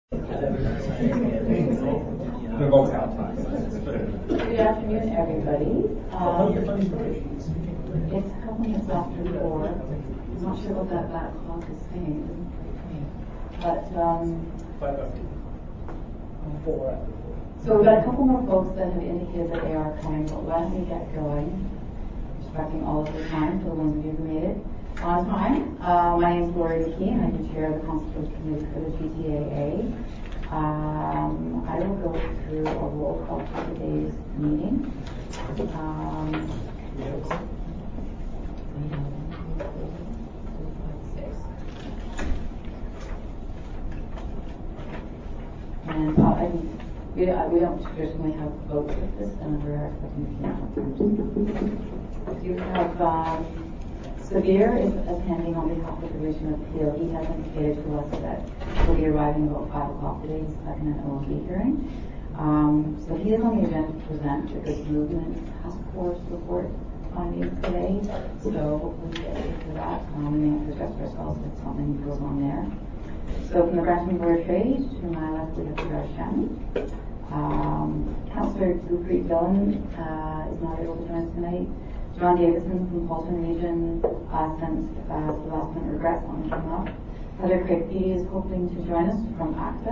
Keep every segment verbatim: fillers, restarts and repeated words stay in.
They're both out time. Good afternoon, everybody. Um, it's a couple minutes after four. I'm not sure what that, that clock is saying, but um, Four. So we've got a couple more folks that have indicated that they are coming, but why don't we get going? Respecting all of the time for the ones of you who made it on time. Uh, my name is Gloria McKee, and I can chair the Consultation Committee for the G T A A. Um, I will go through a roll call for today's meeting. Um, and uh, I think we, uh, we don't traditionally have votes like this, and we're expecting to. You have um, Sabir is attending on behalf of the Region of Peel. He has indicated to us that he'll be arriving about five o'clock today. He's second an O M B hearing. Um, so he is on the agenda to present the Good Movement Task Force report findings today. So hopefully we get to that. Um, we may have to adjust ourselves if something goes on there. So from the Brampton Board of Trade, to my left we have Sarah Shannon. Um, Councillor Gurpreet Dillon uh, is not able to join us tonight. John Davison from Halton Region uh, sent uh, the last minute regrets on the come up. Heather Craig Petey is hoping to join us from ACTA.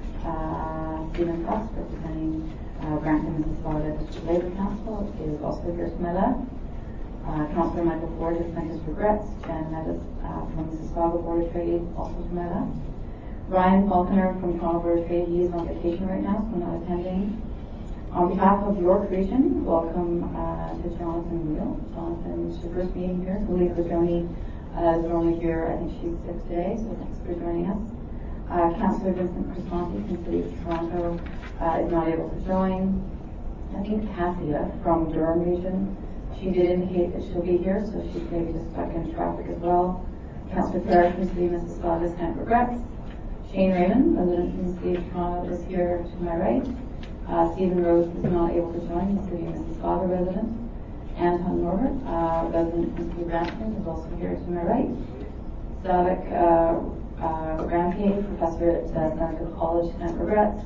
Uh, Stephen Fox, representing uh, Brampton Mississauga District Labour Council, is also here to my left. Uh, Councillor Michael Ford has sent his regrets. Jan Meadows uh, from Mississauga Board of Trade, also to my left. Ryan Falconer from Toronto Board of Trade, he is on vacation right now, so not attending. On behalf of York Region, welcome uh, to Jonathan Wheel. Jonathan, it's your first meeting here. So Lisa Joni uh, is normally here. I think she's sick today, so thanks for joining us. Uh, Councillor Vincent Crisanti from the City of Toronto uh, is not able to join. I think Cassia from Durham Region, she did indicate that she'll be here, so she's maybe just stuck in traffic as well. Councillor Parrish from the City of Mississauga sent regrets. Shane Raymond, resident from the City of Toronto, is here to my right. Uh, Stephen Rose is not able to join, the City of Mississauga resident. Anton Norbert, uh, resident from the City of Brampton, is also here to my right. Savik uh, uh, Rampe, professor at uh, Seneca College, sent regrets.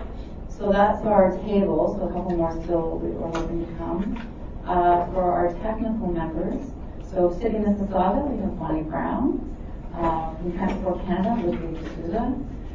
So that's our table, so a couple more still we are looking to come. Uh, for our technical members, so City of Mississauga, we have Bonnie Brown. Uh, from Transport Canada, Ludwig D'Souza.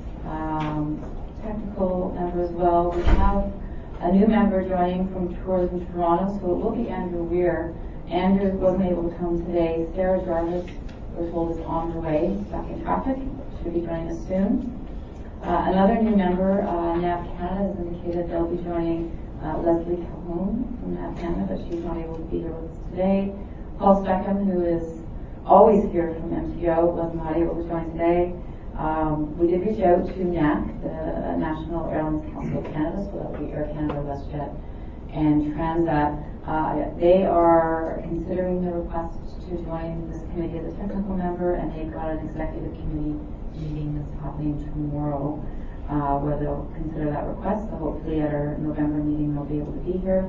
Um, technical member as well. We have a new member joining from Tourism Toronto, so it will be Andrew Weir. Andrew wasn't able to come today. Sarah Jarvis, we're told, is on her way, stuck in traffic. Should be joining us soon. Uh, another new member, uh, N A V Canada, has indicated they'll be joining uh, Leslie Calhoun from N A V Canada, but she's not able to be here with us today. Paul Steckham, who is always here from M T O, was not able to join today. Um, we did reach out to N A C, the National Airlines Council of Canada, so that would be Air Canada, WestJet, and Transat. Uh, they are considering the request to join this committee as a technical member, and they've got an executive committee meeting that's happening tomorrow uh, where they'll consider that request. So hopefully at our November meeting they'll be able to be here.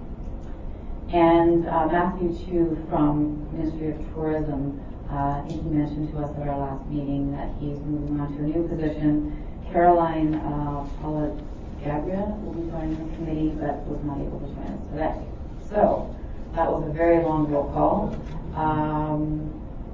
And uh, Matthew Chu from Ministry of Tourism, uh, I think he mentioned to us at our last meeting that he's moving on to a new position. Caroline uh, Paula Gabriel will be joining the committee, but was not able to join us today. So that was a very long roll call, um,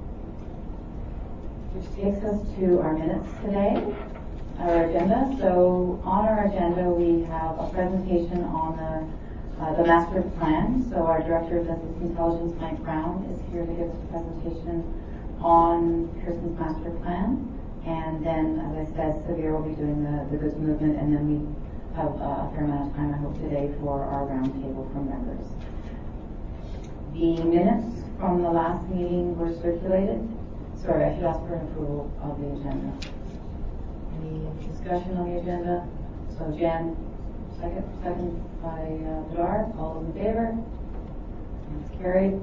which takes us to our minutes today, our agenda. So on our agenda we have a presentation on the Uh, the master plan. So our Director of Business Intelligence, Mike Brown, is here to give us a presentation on Pearson's master plan. And then, as I said, Sabir will be doing the, the goods movement, and then we have uh, a fair amount of time, I hope, today for our roundtable from members. The minutes from the last meeting were circulated. Sorry, I should ask for an approval of the agenda. Any discussion on the agenda? So Jan, second, second by uh, Bedard. All those in favor? That's carried.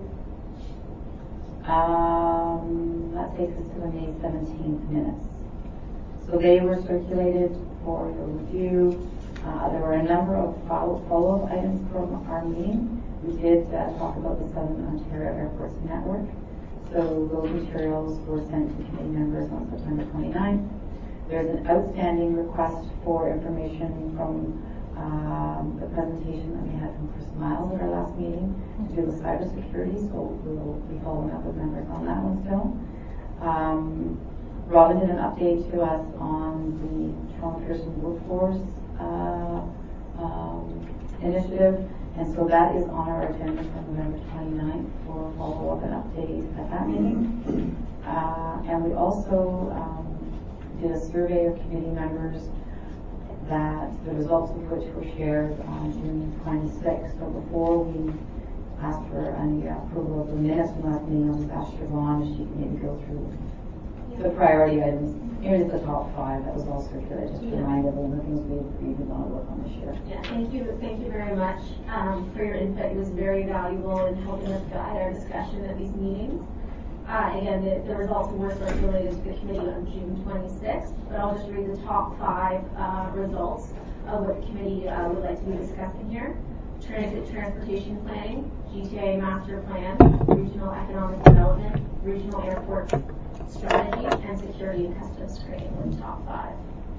Um, that takes us to the May seventeenth minutes. So they were circulated for your review. Uh, there were a number of follow-up items from our meeting. We did uh, talk about the Southern Ontario Airports Network. So those materials were sent to committee members on September twenty-ninth. There's an outstanding request for information from um, the presentation that we had from Chris Miles at our last meeting to do with cybersecurity, so we will be following up with members on that one still. Um, Robin did an update to us on the Toronto Pearson Workforce uh, um, initiative, and so that is on our agenda for November twenty-ninth for follow-up and update at that meeting. Uh, and we also um, did a survey of committee members that the results of which were shared on June twenty-sixth. So before we asked for any approval of the minutes from last meeting, I'll just ask Siobhan if she can maybe go through the priority items. Here's the top five that was all circulated, just to yeah. remind everyone the things we agreed we want to work on this year. Yeah, thank you, thank you very much um, for your input. It was very valuable in helping us guide our discussion at these meetings. Uh, again, the, the results were circulated to the committee on June twenty-sixth, but I'll just read the top five uh, results of what the committee uh, would like to be discussing here. Transit transportation planning, G T A master plan, regional economic development, regional airport strategy, and security and customs screening were the top five.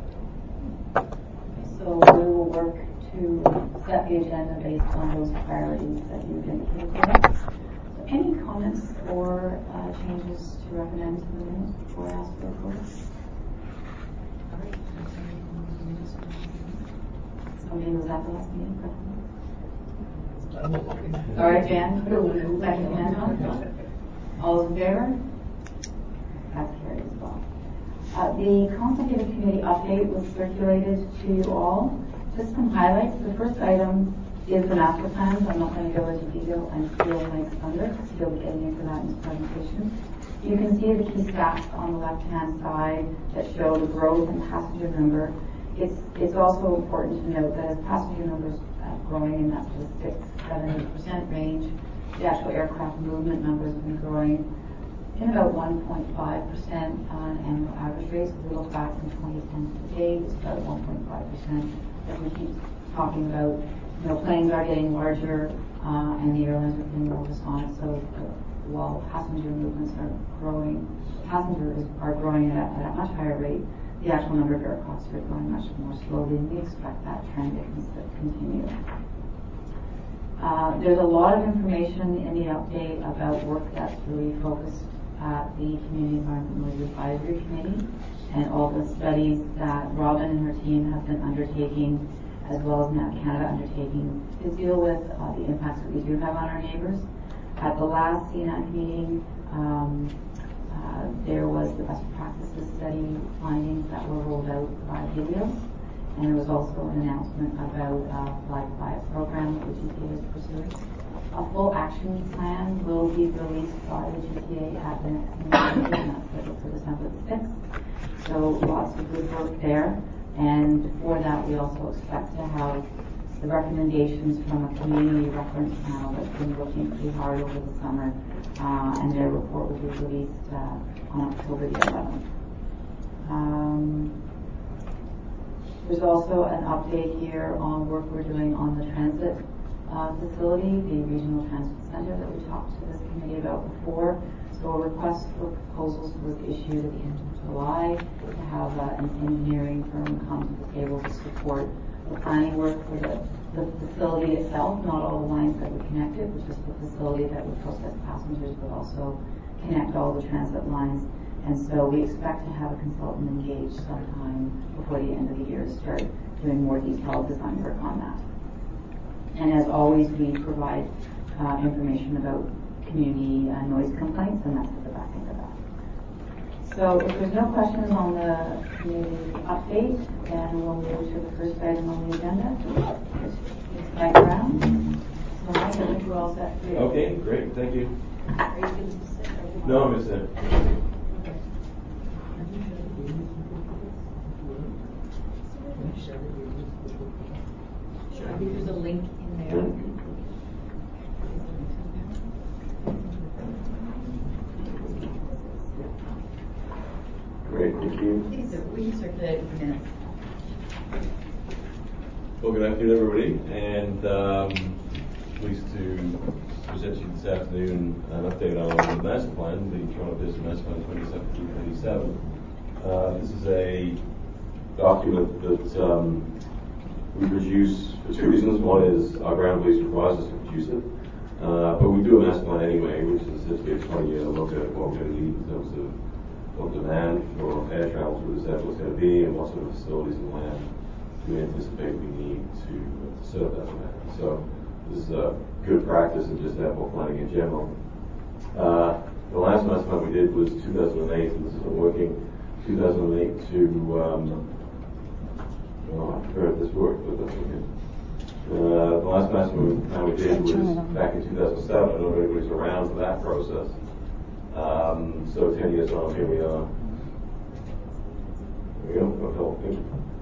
So we will work to set the agenda based on those priorities that you've indicated to us. So any comments or uh, changes to recommend to the minutes before I ask for approval? Somebody was at the last meeting, correct? All right, Jan, second amendment. All those in favor? That's carried as well. Uh, the consultative committee update was circulated to you all. Just some highlights. The first item is the master plans. I'm not going to go into detail and steal Mike's thunder because he'll be getting into that in his presentation. You can see the key stats on the left-hand side that show the growth in passenger number. It's it's also important to note that as passenger numbers uh, growing in that sort of six, seven, eight percent range, the actual aircraft movement numbers have been growing in about one point five percent on an annual average rate. So if we look back from twenty ten to today, it's about one point five percent. As we keep talking about, you know, planes are getting larger uh, and the airlines are being more responsive. So uh, while passenger movements are growing, passengers are growing at a, at a much higher rate, the actual number of aircraft are growing much more slowly, and we expect that trend to continue. Uh, there's a lot of information in the update about work that's really focused at the Community Environment Noise Advisory Committee and all the studies that Robin and her team have been undertaking, as well as Nat Canada undertaking to deal with uh, the impacts that we do have on our neighbors. At the last C N A C meeting, um, uh, there was the best practices study findings that were rolled out by videos, and there was also an announcement about a Fly Quiet program that the G T A is pursuing. A full action plan will be released by the G T A at the next meeting, and that's scheduled for December the sixth. So lots of good work there. And for that, we also expect to have the recommendations from a community reference panel that's been working pretty hard over the summer, uh, and their report will be released uh, on October the eleventh. Um, there's also an update here on work we're doing on the transit uh, facility, the regional transit center that we talked to this committee about before. So a request for proposals was issued at the end of July to have uh, an engineering firm come to the table to support the planning work for the, the facility itself, not all the lines that would connect it, but just the facility that would process passengers, but also connect all the transit lines. And so we expect to have a consultant engaged sometime before the end of the year to start doing more detailed design work on that. And as always, we provide uh, information about community uh, noise complaints, and that's at the back end of that. So if there's no questions on the community update, then we'll move to the first item on the agenda. It's Mike Brown. So Mike, I think we're all set for you. Okay, great, thank you. Are you going to sit? No, I'm going to sit. Sure, I think there's a link in there. Great, thank you. Please, we can circulate for minutes. Well, good afternoon, everybody, and um, pleased to present you this afternoon an update on the master plan, the Toronto Business Master Plan twenty seventeen twenty-seven. Uh, this is a document that um, we produce for two reasons. One is our ground police requires us to produce it, uh, but we do a master plan anyway, which is essentially a twenty-year look at what we're going to need in terms of what demand for air travel through this airport is going to be and what sort of facilities and land we anticipate we need to, to serve that demand. So this is a good practice in just airport planning in general. Uh, the last master plan we did was two thousand eight, and this isn't working. two thousand eight to, um, well, I forgot if this worked, but that's okay. Uh, the last master plan we did was back in two thousand seven. I don't know if anybody's around for that process. Um, so ten years on, here we are. There we go. Okay.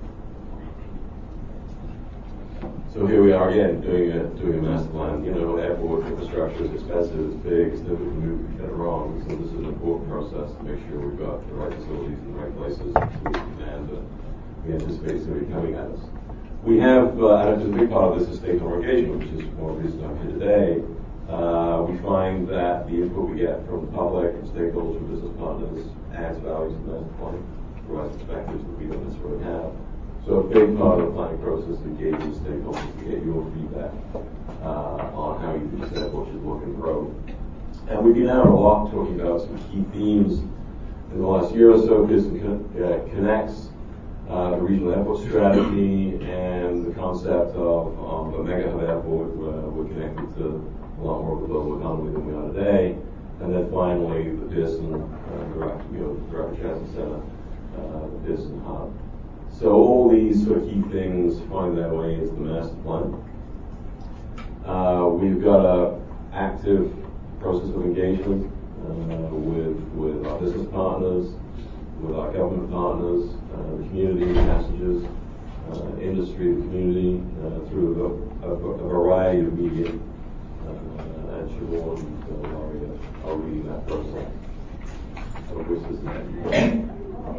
So here we are again, doing a doing a master plan. You know, airport infrastructure is expensive, it's big, it's difficult to move, we get it wrong. So this is an important process to make sure we've got the right facilities in the right places to meet the demand that we anticipate is going to be coming at us. We have, uh, and a big part of this is stakeholder engagement, which is one of the reasons I'm here today. Uh, we find that the input we get from the public and stakeholders and business partners adds value to the master plan, provides perspectives that we don't necessarily have. So a big part of the planning process is engaging stakeholders to get your feedback uh, on how you think this airport should look and grow. And we've been out a lot talking about some key themes in the last year or so. This uh, connects uh, the regional airport strategy and the concept of, of a mega hub airport where we're connected to a lot more of the global economy than we are today. And then finally, the Pearson, uh, the rapid, you know, the Rapid Transit Center, uh, the Pearson Hub. So all these sort of key things find their way into the master plan. Uh, we've got an active process of engagement uh, with with our business partners, with our government partners, uh, the community, passengers, uh, industry, the community, uh, through a, a, a variety of media. Uh, and Siobhan and uh, Laurie are leading that process, of which this is that.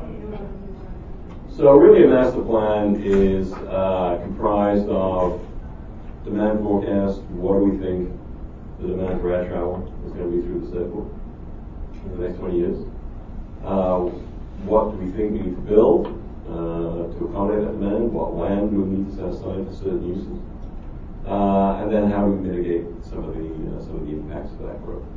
So really a master plan is uh, comprised of demand forecast. What do we think the demand for air travel is going to be through this airport in the next twenty years? Uh, what do we think we need to build uh, to accommodate that demand? What land do we need to set aside for certain uses? Uh, and then how do we mitigate some of the uh, some of the impacts of that growth?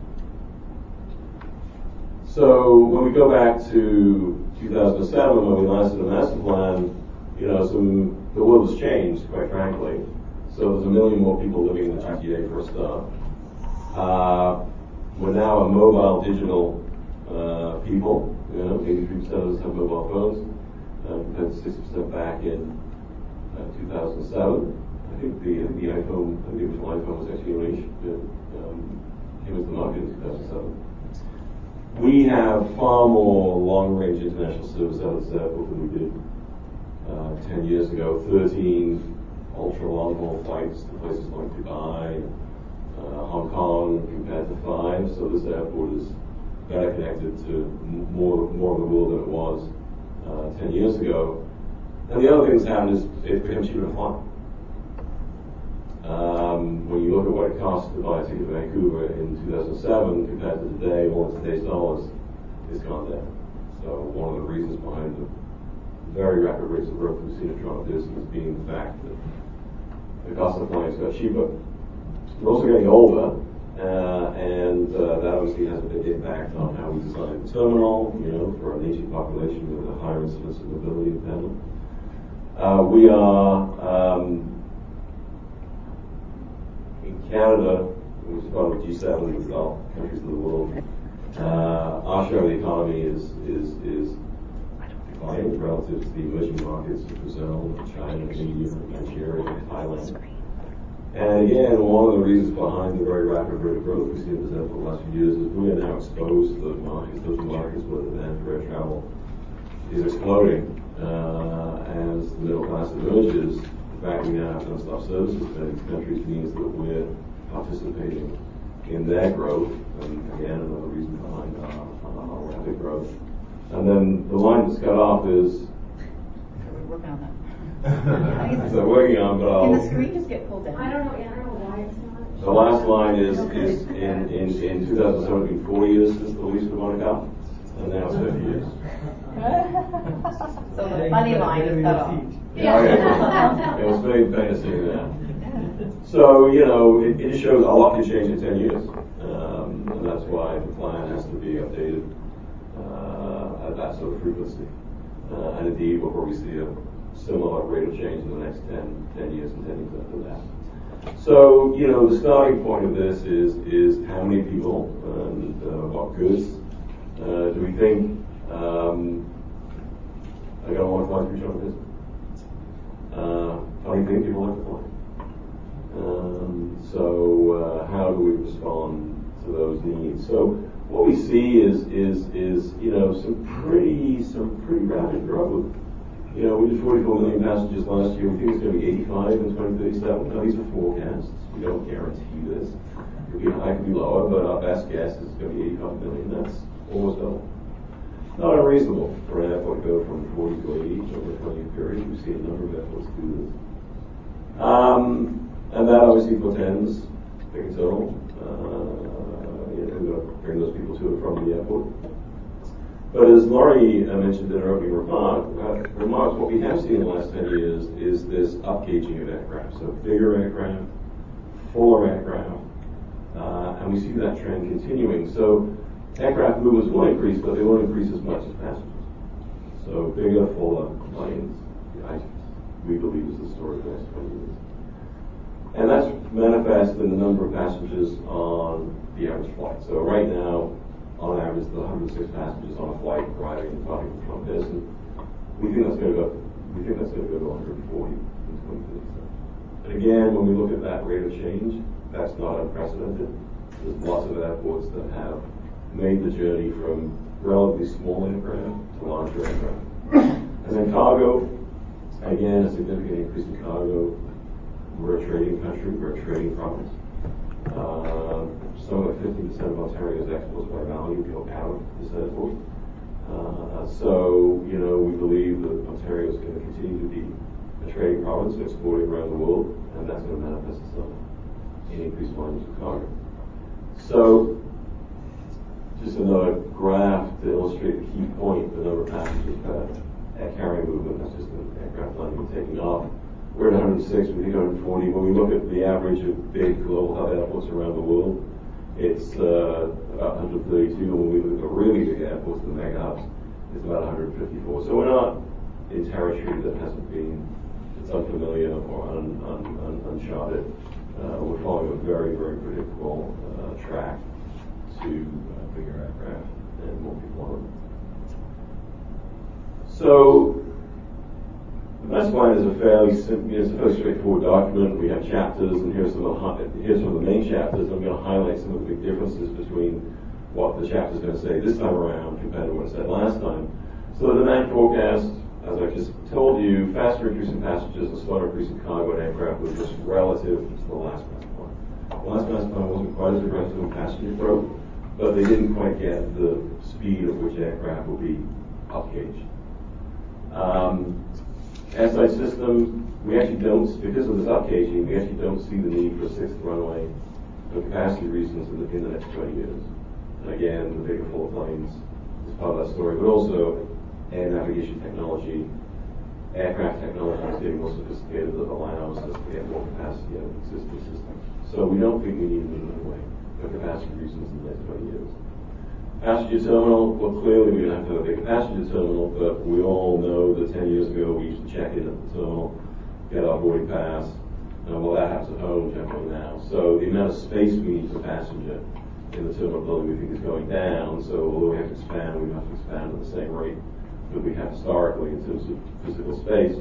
So when we go back to two thousand seven, when we last did a master plan, you know, some the world has changed, quite frankly. So there's a million more people living in the G T A for a start. Uh, we're now a mobile digital uh, people. You know, eighty-three percent of us have mobile phones, uh, compared to sixty percent back in uh, two thousand seven. I think the the iPhone, I think the original iPhone was actually released, um, came into the market in two thousand seven. We have far more long-range international service out of this airport than we did uh, ten years ago. thirteen ultra-long-haul flights to places like Dubai, uh, Hong Kong, compared to five. So this airport is better connected to more more of the world than it was uh, ten years ago. And the other thing that's happened is it becomes cheaper to fly. Um, when you look at what it costs to buy a ticket to Vancouver in two thousand seven compared to today, all in today's dollars, it's gone down. So one of the reasons behind the very rapid rates of growth we've seen at Toronto Pearson is being the fact that the cost of flying has got cheaper. We're also getting older, uh, and uh, that obviously has a big impact on how we design the terminal, you know, for an aging population with a higher incidence of mobility and pendling. Uh, we are um, in Canada, which is part of G seven, the Gulf countries of the world. Uh, our share of the economy is is is declining relative to the emerging markets of Brazil, China, India, Nigeria, Thailand. And again, one of the reasons behind the very rapid rate of growth we've seen in this airport the last few years is we are now exposed to those markets, those markets where the demand for air travel is exploding. Uh, as the middle class emerges, the fact we now have non-stop services in these countries means that we're participating in their growth, and again, another reason behind our, our rapid growth. And then the line that's cut off is... We're working on that. So working on, but I'll... Can the screen just get pulled down? I don't know, I don't know why it's not. The last line is, is in, in, in two thousand seven, it's been four years since the lease with Monaco. and now it's thirty years. So the funny line is cut off. Yeah, okay. It was very famous seeing that. So, you know, it, it shows a lot can change in ten years. Um, and that's why the plan has to be updated uh, at that sort of frequency. Uh, and indeed, we'll probably see a similar rate of change in the next ten, ten years and ten years after that. So, you know, the starting point of this is is how many people and uh, what goods uh, do we think um, I got one flight through China. Uh, funny thing, people like to fly. Um, so uh, how do we respond to those needs? So what we see is is is you know some pretty some pretty rapid growth. You know, we did forty-four million passengers last year. We think it's going to be eighty-five in twenty thirty-seven. Now these are forecasts. We don't guarantee this. It could be higher, it could be lower, but our best guess is it's going to be eighty-five million. That's almost double. Not unreasonable for an airport to go from forty to eighty over a twenty-year period. We've seen a number of airports do this. Um, And that obviously portends big and total. Uh, you know, we're going to bring those people to and from the airport. But as Laurie uh, mentioned in her opening remark, uh, remarks, what we have seen in the last ten years is this upgauging of aircraft. So bigger aircraft, fuller aircraft, uh, and we see that trend continuing. So aircraft movements will increase, but they won't increase as much as passengers. So bigger, fuller planes, I, we believe, is the story of the next twenty years. And that's manifest in the number of passengers on the average flight. So right now, on average, the one hundred six passengers on a flight arriving and departing from Pearson. We think that's going to go. We think that's going to go to one hundred forty in twenty thirty-seven. And again, when we look at that rate of change, that's not unprecedented. There's lots of airports that have made the journey from relatively small aircraft to larger aircraft. And then cargo, again, a significant increase in cargo. We're a trading country, we're a trading province. Uh, some of fifty percent of Ontario's exports by value go out of this airport. Uh, so, you know, we believe that Ontario is going to continue to be a trading province, exporting around the world, and that's going to manifest itself in increased volumes of cargo. So, just another graph to illustrate the key point, the number of passengers per air carrier movement. That's just an aircraft landing and taking off. We're at one hundred six, we think one hundred forty. When we look at the average of big global hub airports around the world, it's uh, about one hundred thirty-two. When we look at the really big airports, the mega hubs, it's about one hundred fifty-four. So we're not in territory that hasn't been, it's unfamiliar or un, un, un, uncharted. Uh, we're following a very, very predictable uh, track to uh, bigger aircraft and more people on them. So, the master plan is a fairly simple, it's a fairly straightforward document. We have chapters, and here's some of the, here's some of the main chapters. I'm going to highlight some of the big differences between what the chapter is going to say this time around compared to what it said last time. So the demand forecast, as I just told you, faster increase in passengers and slower increase in cargo and aircraft was just relative to the last master plan. The last master plan wasn't quite as aggressive in passenger growth, but they didn't quite get the speed at which aircraft will be upgauged. Um, Airside system, we actually don't, because of this upgauging, we actually don't see the need for a sixth runway for capacity reasons in the, in the next twenty years. And again, the bigger, fuller planes is part of that story, but also air navigation technology, aircraft technology is getting more sophisticated that allows us to get more capacity out of existing systems. So we don't think we need a new runway for capacity reasons in the next twenty years. Passenger terminal, well, clearly we're going to have to have a big passenger terminal, but we all know that ten years ago we used to check in at the terminal, get our boarding pass, and well, that happens at home generally now. So the amount of space we need per passenger in the terminal building we think is going down, so although we have to expand, we have to expand at the same rate that we have historically in terms of physical space.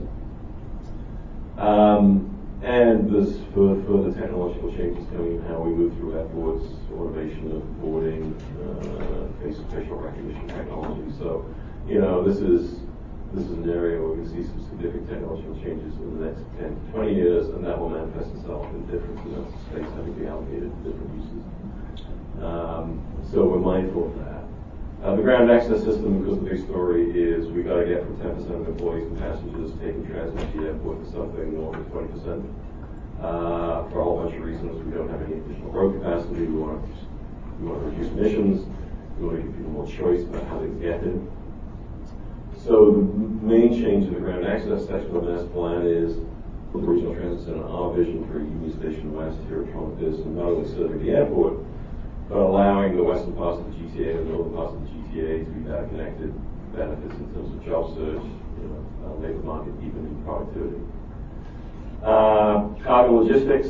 Um, And there's further, further technological changes coming in how we move through airports, automation of boarding, uh, face facial recognition technology. So, you know, this is this is an area where we see some significant technological changes in the next ten to twenty years, and that will manifest itself in different amounts of space having to be allocated to different uses. Um, so we're mindful of that. Uh, the ground access system, because the big story is we got to get from ten percent of employees and passengers taking transit to the airport to something north of twenty percent. Uh, for a whole bunch of reasons, we don't have any additional road capacity. We want to we want to reduce emissions. We want to give people more choice about how they get there. So the main change to the ground access section of the master plan is the regional transit center, our vision for Union Station West here at Toronto is not only serving the airport, but allowing the western parts of the G T A and the northern parts of the G T A to be better connected, benefits in terms of job search, you know, uh, labor market, even in productivity. Uh, cargo logistics.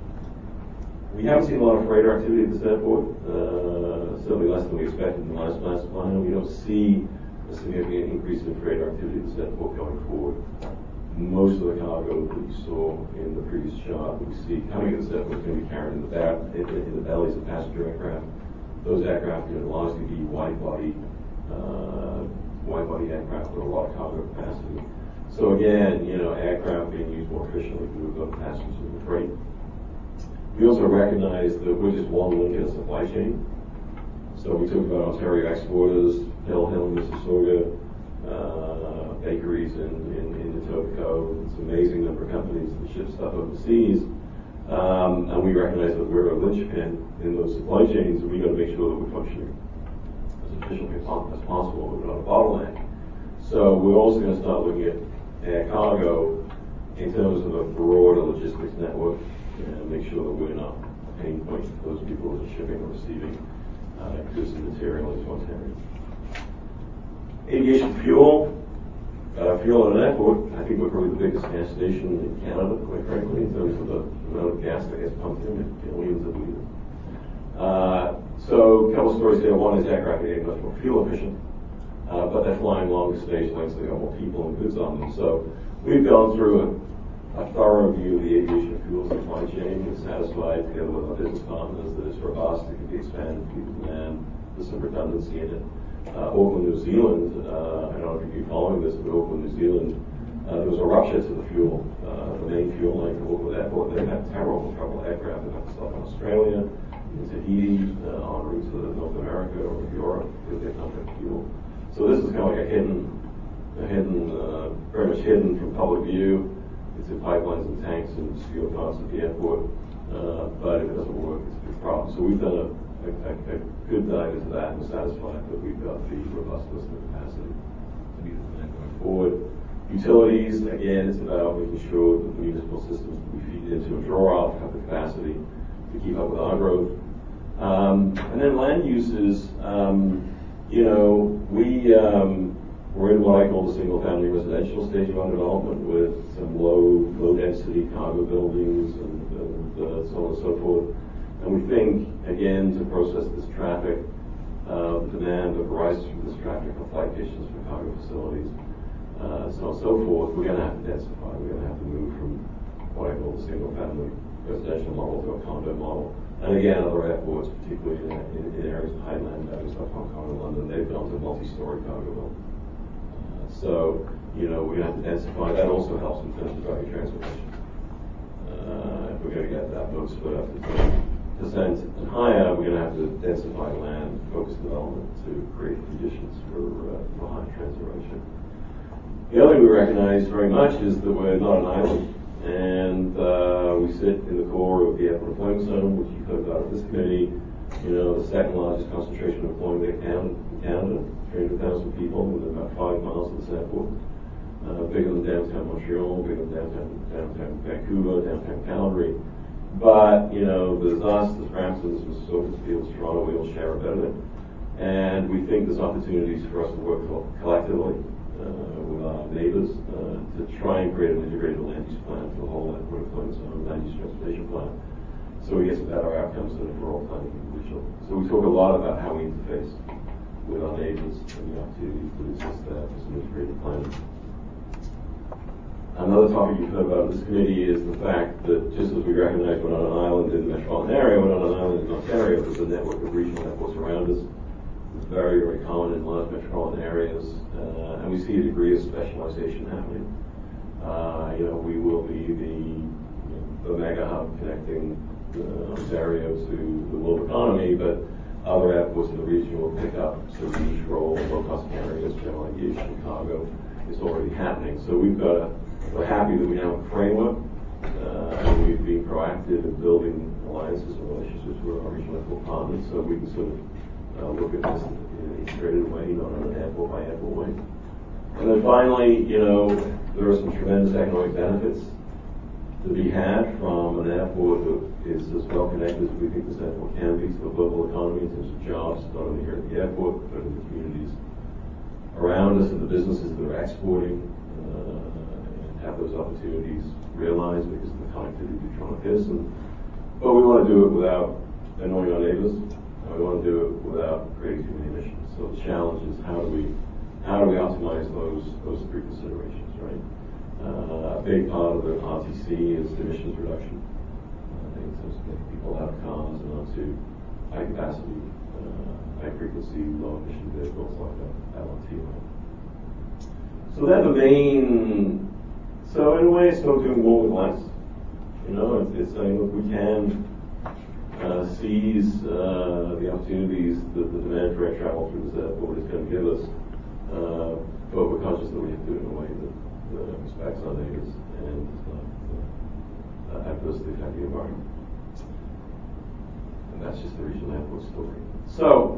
We haven't seen a lot of freighter activity at this airport, uh, certainly less than we expected in the last master plan. We don't see a significant increase in freighter activity at this airport going forward. Most of the cargo that you saw in the previous chart that we see coming at this airport is going to be carried in the, back, in, in the bellies of passenger aircraft. Those aircraft are going to largely be wide-body, uh, wide-body aircraft with a lot of cargo capacity. So again, you know, aircraft being used more efficiently to move up passengers and freight. We also recognize that we're just one link in a supply chain. So we talk about Ontario exporters, Hill Hill, Mississauga, uh, bakeries in, in, in Etobicoke. It's an amazing number of companies that ship stuff overseas. Um, and we recognize that we're a linchpin in those supply chains, and we've got to make sure that we're functioning as efficiently as possible. We're not a bottleneck. So we're also going to start looking at air cargo in terms of a broader logistics network and make sure that we're not a pain point for those people who are shipping or receiving uh, goods and material into Ontario. Aviation fuel. Uh, fuel at an airport, I think we're probably the biggest gas station in Canada, quite frankly, in terms of the amount of gas that gets pumped in, billions of liters. Uh, so a couple of stories here. One is aircraft are getting much more fuel efficient, uh, but they're flying longer stage lengths, they've got more people and goods on them. So we've gone through a, a thorough view of the aviation fuel supply chain. We're satisfied together with our business partners that it's robust, it can be expanded, people demand, there's some redundancy in it. Uh, Auckland, New Zealand, uh, I don't know if you've been following this, but Auckland, New Zealand, uh, there was a rupture to the fuel, uh, the main fuel line for Auckland Airport. They've had terrible trouble. Aircraft have had to stop in Australia, in Tahiti, uh, en route to North America or Europe because they can't get fuel. So this is kind of like a hidden, a hidden, uh, very much hidden from public view. It's in pipelines and tanks and steel parts at the airport, uh, but if it doesn't work, it's a big problem. So we've done a A, a, a good dive into that and satisfied that we've got the robustness and the capacity to meet the demand going forward. Utilities, again, it's about making sure that the municipal systems that we feed into and draw out have the capacity to keep up with our growth. Um, and then land uses, um, you know, we, um, we're in what I call the single-family residential stage of our development with some low, low-density cargo buildings and, and uh, so on and so forth. And we think, again, to process this traffic, uh, the demand that arises from this traffic on flight stations for cargo facilities, uh, so on and so forth, we're going to have to densify. We're going to have to move from what I call the single-family residential model to a condo model. And again, other airports, particularly in, in, in areas of highland, areas like Hong Kong and London, they've gone to multi-story cargo buildings. Uh, so, you know, we're going to have to densify. That also helps in terms of value transportation. Uh, if we're going to get that boat split up to twenty percent and higher, we're going to have to densify land, focus development to create conditions for, uh, for high transit. The other thing we recognize very much is that we're not an island, and uh, we sit in the core of the airport employment zone, which you've heard about at this committee. You know, the second largest concentration of employment in Canada, three hundred thousand people within about five miles of this airport. Uh, bigger than downtown Montreal, bigger than downtown, downtown Vancouver, downtown Calgary. But, you know, there's us, there's Brampton, there's Mississauga, Fields, Toronto, we all share a bit of it. And we think there's opportunities for us to work collectively uh, with our neighbors uh, to try and create an integrated land use plan for the whole airport employment zone, land use transportation plan, so we get some better outcomes than if we're all planning individually. So we talk a lot about how we interface with our neighbors and the opportunities that exist there for some integrated planning. Another topic you've heard about in this committee is the fact that just as we recognize we're not an island in the metropolitan area, we're not an island in Ontario, there's a network of regional airports around us. It's very, very common in large metropolitan areas, uh, and we see a degree of specialization happening. Uh, you know, we will be the, you know, the mega hub connecting uh, Ontario to the world economy, but other airports in the region will pick up some niche role in low-cost carriers, general aviation, cargo. It's already happening. So we've got a We're happy that we now have a framework, uh, and we've been proactive in building alliances and relationships with our regional airport partners, so we can sort of uh, look at this in an integrated way, not in an airport by airport way. And then finally, you know, there are some tremendous economic benefits to be had from an airport that is as well connected as we think this airport can be to the global economy in terms of jobs, not only here at the airport, but in the communities around us and the businesses that are exporting uh, and have those opportunities realized because of the connectivity between this. And but we want to do it without annoying our neighbors. And we want to do it without creating too many emissions. So the challenge is how do we how do we optimize those those three considerations, right? Uh, a big part of the R T C is emissions reduction. Uh, in terms of getting people out of cars and onto high capacity, uh, high frequency, low emission vehicles like that L R T. So they're the main. So in a way, it's still doing more with less. You know, it's, it's saying, look, we can uh, seize uh, the opportunities that the demand for air travel through this airport is going to give us, uh, but we're conscious that we have to do it in a way that, that respects our neighbors and does not uh, adversely affect the environment. And that's just the regional airport story. So,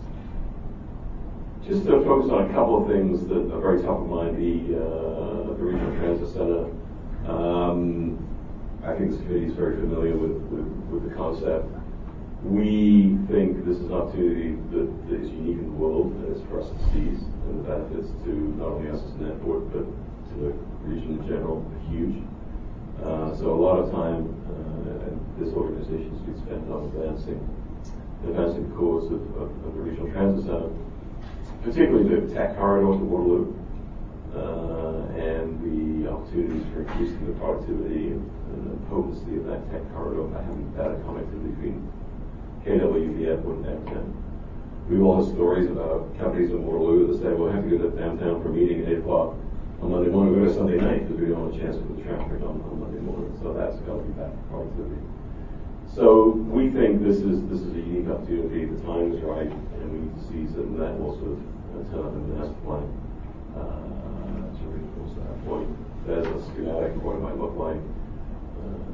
just to focus on a couple of things that are very top of mind, the, uh, the Regional Transit Center. Um, I think this committee is very familiar with, with, with the concept. We think this is an opportunity that, that is unique in the world, and it's for us to seize, and the benefits to not only us as an airport, but to the region in general are huge. Uh, so a lot of time, uh, and this organization has been spent on advancing, advancing the cause of, of, of the Regional Transit Center, particularly the tech corridor to Waterloo, uh, and the opportunities for increasing the productivity and, and the potency of that tech corridor by having better connectivity between K W, the airport, and downtown. We've all heard stories about companies in Waterloo that say, well, we have to go to downtown for a meeting at eight o'clock on Monday morning. We go to Sunday night because we don't have a chance for the traffic on, on Monday morning. So that's got to be better productivity. So we think this is this is a unique opportunity. The time is right, and we need to seize it, and that will sort of uh, turn up in the master plan uh, to reinforce that point. There's a schematic of what it might look like, uh,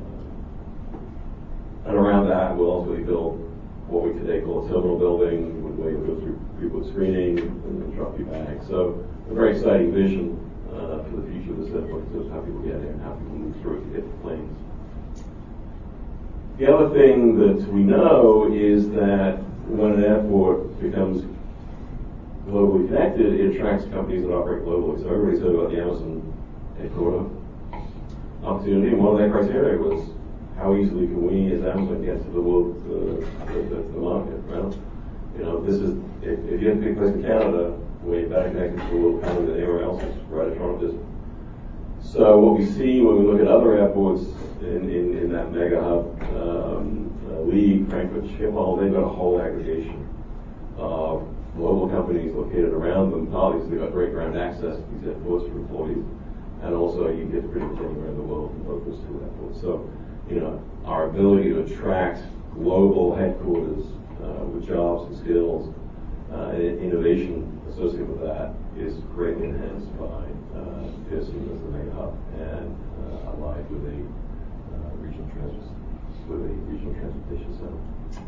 and around that we'll ultimately build what we today call a terminal building, with a way to go through people screening and then drop you back. So a very exciting vision uh, for the future of this airport in terms of how people get here and how people move through it to get to planes. The other thing that we know is that when an airport becomes globally connected, it attracts companies that operate globally. So everybody's heard about the Amazon headquarter opportunity, and one of their criteria was how easily can we, as Amazon, get to the world, uh, the, the, the market, right? You know, this is, if, if you have to take place in Canada, we're better connected to the world economy than anywhere else. It's right in front of us. So what we see when we look at other airports in, in, in that mega hub um, uh, league, Frankfurt, Schiphol, they've got a whole aggregation of global companies located around them, partly because they've got great ground access to these airports for employees, and also you can get pretty much anywhere in the world from both those two airports. So, you know, our ability to attract global headquarters uh, with jobs and skills uh, and innovation associated with that is greatly enhanced by uh, Pearson as the mega hub and uh, allied with a uh, regional transit with a regional transportation center.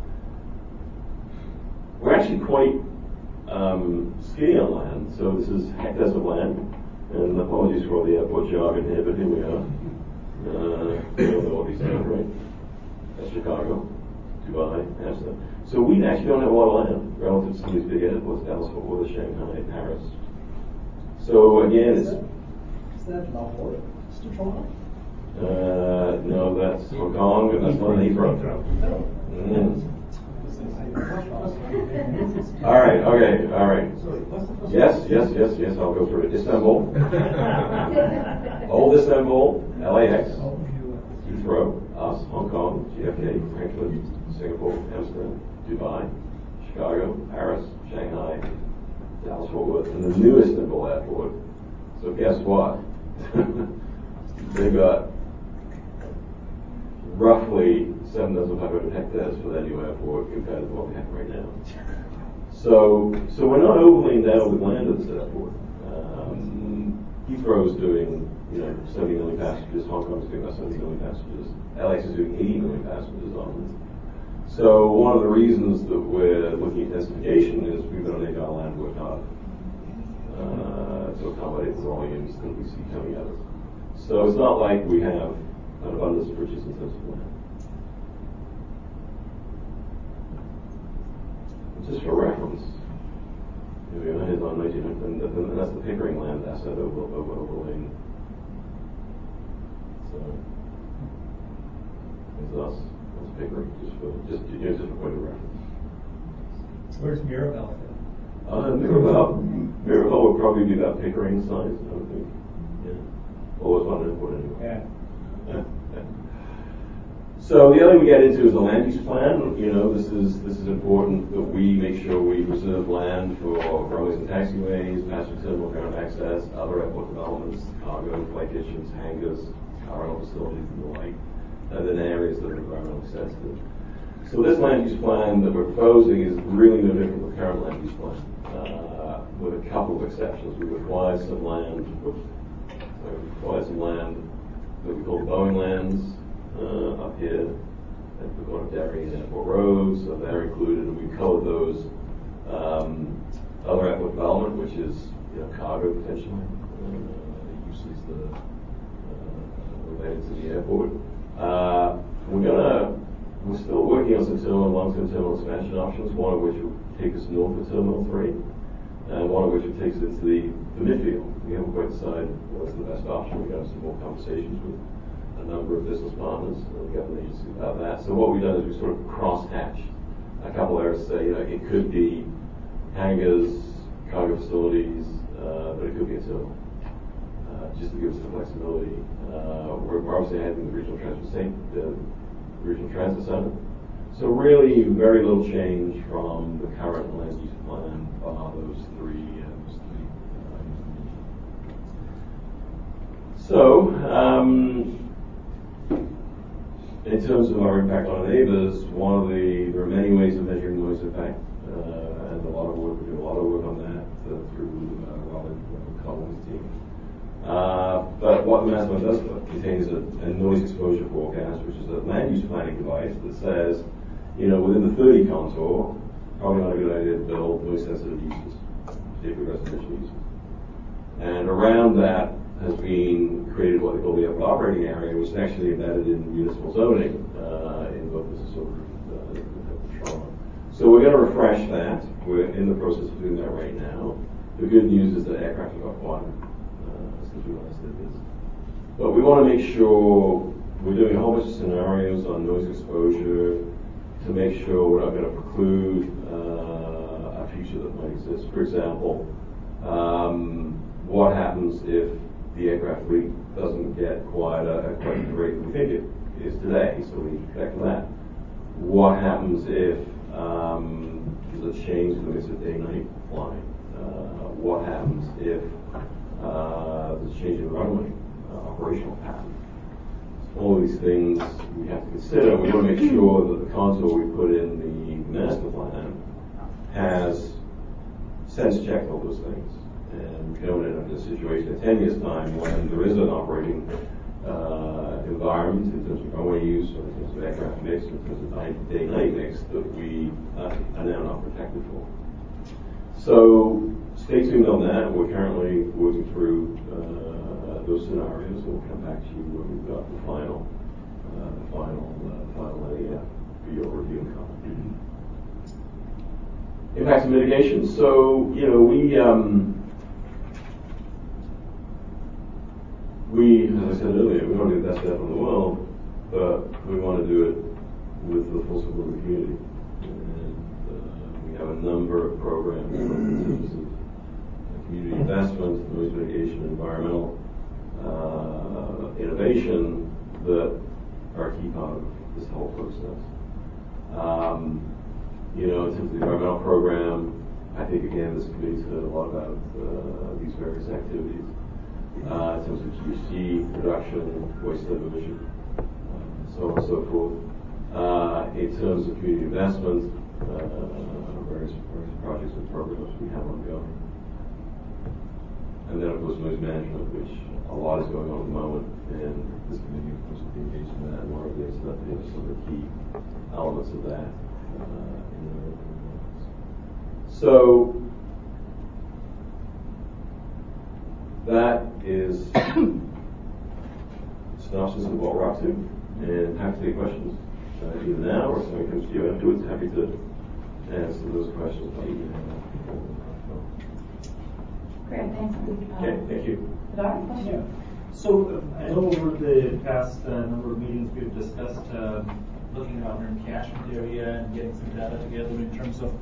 We're actually quite um, skinny on land, so this is hectares of land. And apologies for all the airport jargon here, but here we are. Uh, we don't know what these are, right? That's Chicago, Dubai, Amsterdam. So we actually don't have a lot of land relative to some of these big airports, Dallas, Fort Worth, Shanghai, Paris. So again, Is it's... that, is that Lahore? Is it Toronto? Uh, no, that's Hong Kong, and that's not Heathrow. Mm. All right, okay, all right. Yes, yes, yes, yes, I'll go through it. Istanbul. Old Istanbul, L A X, Heathrow, us, Hong Kong, J F K, Frankfurt, Singapore, Amsterdam, Dubai, Chicago, Paris, Shanghai, Dallas, Fort Worth, and the new Istanbul airport. So guess what? They've got roughly seven thousand five hundred hectares for their new airport compared to what we have right now. So, so we're not overly endowed with land at this airport. Um, Heathrow's doing, you know, seventy million passengers. Hong Kong's doing about seventy million passengers. L A X is doing eighty million passengers on it. So one of the reasons that we're looking at densification is we've got to make our land work hard uh, to accommodate the volumes that we see coming at us. So it's not like we have an abundance of riches in terms of land. Just for reference, you know, is on nineteen, and, and that's the Pickering land asset over, over, overlaying. So it's us, it's Pickering, just for just, you know, just for point of reference. Where's Mirabel fit? Uh, Mirabel, Mirabel would probably be that Pickering size, I would think. Yeah. Always wanted to put anyway. Yeah. So the other thing we get into is the land use plan. You know, this is this is important that we make sure we preserve land for runways and taxiways, passenger terminal ground access, other airport developments, cargo, flight kitchens, hangars, car rental facilities, and the like, and then areas that are environmentally sensitive. So this land use plan that we're proposing is really no different from the current land use plan, uh, with a couple of exceptions. We acquired some land, whoops, sorry, we acquired some land that we call Boeing lands. Uh, up here, and we're going to Derry and Airport Road, so they're included, and we colored those um, other airport development, which is, you know, cargo potentially, uh, uses the uh, related to the airport. Uh, we're gonna, we're still working on some terminal and long-term terminal expansion options, one of which will take us north of Terminal three, and one of which will take us into the, the midfield. We haven't quite decided what's the best option. We've got some more conversations with a number of business partners and government agencies about that. So what we've done is we sort of cross-hatch a couple areas. Say, you know, it could be hangars, cargo facilities, uh, but it could be a terminal, uh, just to give us the flexibility. Uh, we're, we're obviously having the regional transit state, the regional transit center. So really, very little change from the current land use plan bar those three. Uh, those three uh, so. Um, In terms of our impact on our neighbors, one of the, there are many ways of measuring noise impact, uh, and a lot of work, we do a lot of work on that uh, through uh, Robert Collins' team. Uh, but what the master plan does contains a, a noise exposure forecast, which is a land use planning device that says, you know, within the thirty contour, probably not a good idea to build noise sensitive uses, particularly residential uses. And around that has been created what they call the airport operating area, which is actually embedded in municipal zoning uh, in both Mississauga and uh, Toronto. So we're going to refresh that. We're in the process of doing that right now. The good news is that aircraft have got quieter uh, since we last did this. But we want to make sure we're doing a whole bunch of scenarios on noise exposure to make sure we're not going to preclude uh, a future that might exist. For example, um, what happens if the aircraft fleet doesn't get quieter at quite the rate that we think it is today, so we need to protect that. What happens if um, there's a change in the mix of day-night flying? Uh, what happens if uh, there's a change in the runway uh, operational pattern? All of these things we have to consider. We want to make sure that the contour we put in the master plan has sense checked all those things. And we don't end up in a situation in ten years' time when there is an operating uh, environment in terms of runway use, or in terms of aircraft mix, or in terms of day-night mix that we uh, are now not protected for. So stay tuned on that. We're currently working through uh, those scenarios, and we'll come back to you when we've got the final, uh, the final, uh, final idea for your review and comment. Impacts and mitigation. So you know we. Um, We, as I said earlier, we want to do the best airport in the world, but we want to do it with the full support of the community. And uh, we have a number of programs in terms of community investment, noise mitigation, environmental uh, innovation that are a key part of this whole process. Um, you know, in terms of the environmental program, I think again this committee's heard a lot about uh, these various activities. Uh, in terms of G H G reduction, waste emission, uh, so on and so forth. Uh, in terms of community investment, uh, various, various projects and programs we have ongoing. And then, of course, noise management, which a lot is going on at the moment, and this committee, of course, will be engaged in that, and Laura Davis, that is some of the key elements elements of that. Uh, in the so that is synopsis of what we're up to, and happy to take questions uh, either now or somebody comes to you afterwards. Happy to answer those questions by email. Great, thanks. Okay, thank you. Dar, question? Yeah. So uh, I know over the past uh, number of meetings we've discussed um, looking at our catchment area and getting some data together in terms of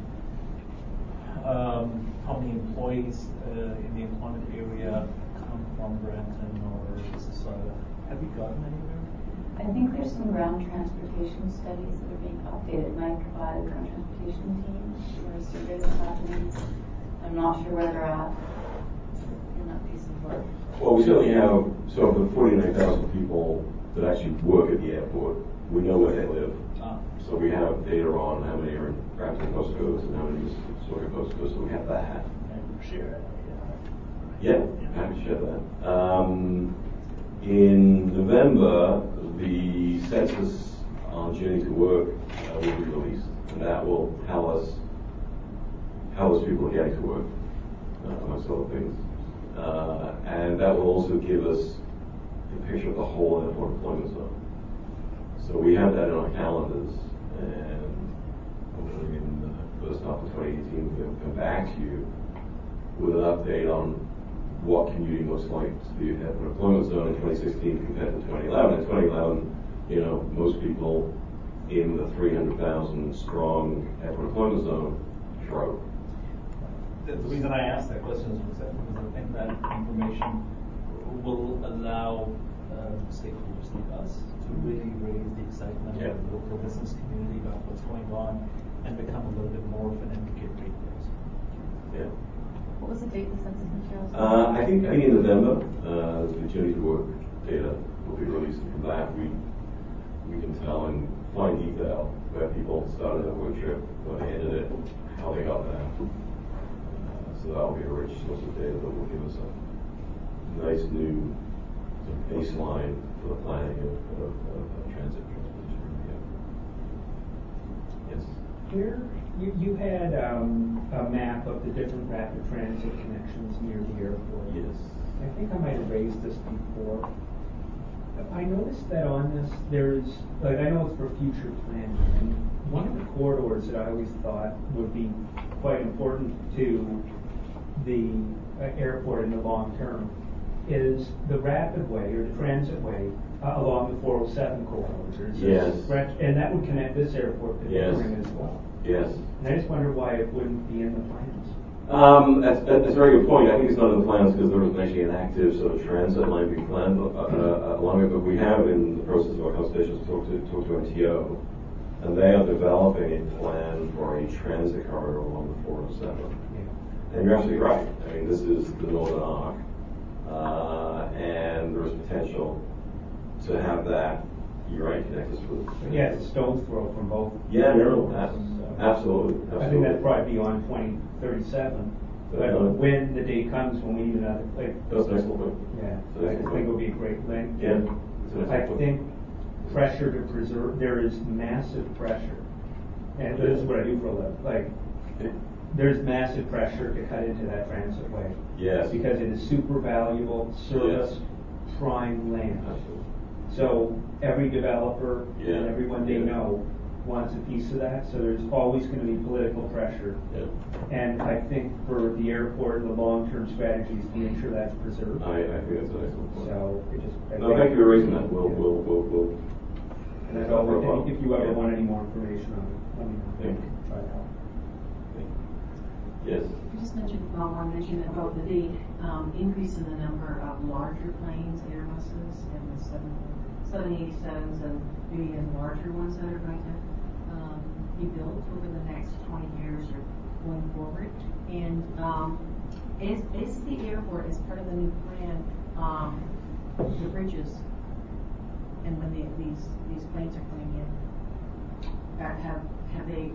um, how many employees uh, in the employment area come from Brampton or Mississauga. Have you gotten anywhere? I think there's some ground transportation studies that are being updated, Mike, by the ground transportation team, where a survey is happening. I'm not sure where they're at in that piece of work. Well, we certainly have, so of the forty-nine thousand people that actually work at the airport, we know where they live. Ah. So we have data on how many are in Brampton postcodes and how many are Mississauga postcodes, so we have that. And share it. Yeah, happy to share that. Um, in November, the census on Journey to Work uh, will be released, and that will tell us how those people are getting to work, uh, amongst other things. Uh, and that will also give us the picture of the whole airport employment zone. So we have that in our calendars, and hopefully in the first half of twenty eighteen, we'll come back to you with an update on what commuting looks like to the airport employment zone in twenty sixteen compared to twenty eleven. In twenty eleven, you know, most people in the three hundred thousand strong airport employment zone drove. The the reason I asked that question is because I think that information will allow uh, stakeholders like us to really raise the excitement Yeah. of the local business community about what's going on and become a little bit more of an indicator for us. Yeah. What was the date the census materials? Uh, I think I think in November, uh, the Journey to Work data will be released, and from that we we can tell in fine detail where people started their work trip, when they ended it, how they got there. Uh, so that will be a rich source of data that will give us a nice new sort of baseline for the planning of, of, of, of transit transportation. Yeah. Yes. Here, you, you had um, a map of the different rapid transit connections near the airport. Yes. I think I might have raised this before. I noticed that on this, there's, like, I know it's for future planning, and one of the corridors that I always thought would be quite important to the uh, airport in the long term is the rapid way or the transit way uh, along the four oh seven corridor. Yes. And that would connect this airport to Yes. Pickering as well. Yes. And I just wonder why it wouldn't be in the plans. Um, that's, that's a very good point. I think it's not in the plans because there isn't actually an active sort of transit line being planned uh, uh, along it, but we have in the process of our consultations talked to, talked to M T O, and they are developing a plan for a transit corridor along the four oh seven. Yeah. And you're absolutely right. I mean, this is the Northern Arc, uh, and there's potential to have that, you're right, connect us with. Yeah, it's a stone's throw from both. Yeah, no, abs- absolutely, absolutely. I think that'd probably be on twenty thirty-seven. But Uh, when the day comes when we need another, like, That's an excellent point. yeah, That's I an just think it would be a great link. Yeah. It's an I excellent point. think pressure to preserve, there is massive pressure. And this is what I do for a living. Like, there's massive pressure to cut into that transit way. Yes. Because it is super valuable service, Yes. prime land. Absolutely. So every developer Yeah. and everyone they Yeah. know wants a piece of that. So there's always going to be political pressure. Yeah. And I think for the airport, the long-term strategy is to make sure that's preserved. I, I think that's an excellent point. So it just. I No, think- thank you for raising that. We'll, we'll, we'll, we'll. And that's all. If if you ever Yeah. want any more information on it, let me know. Thank you. Try to help. Yes. You just mentioned, well, one mentioned about the, the um, increase in the number of larger planes, Airbuses, and the seven, seven eighty-sevens, and maybe even larger ones that are going to um, be built over the next twenty years or going forward. And um, is, is the airport, as part of the new plan, um, the bridges, and when the, these these planes are coming in, uh, have have they?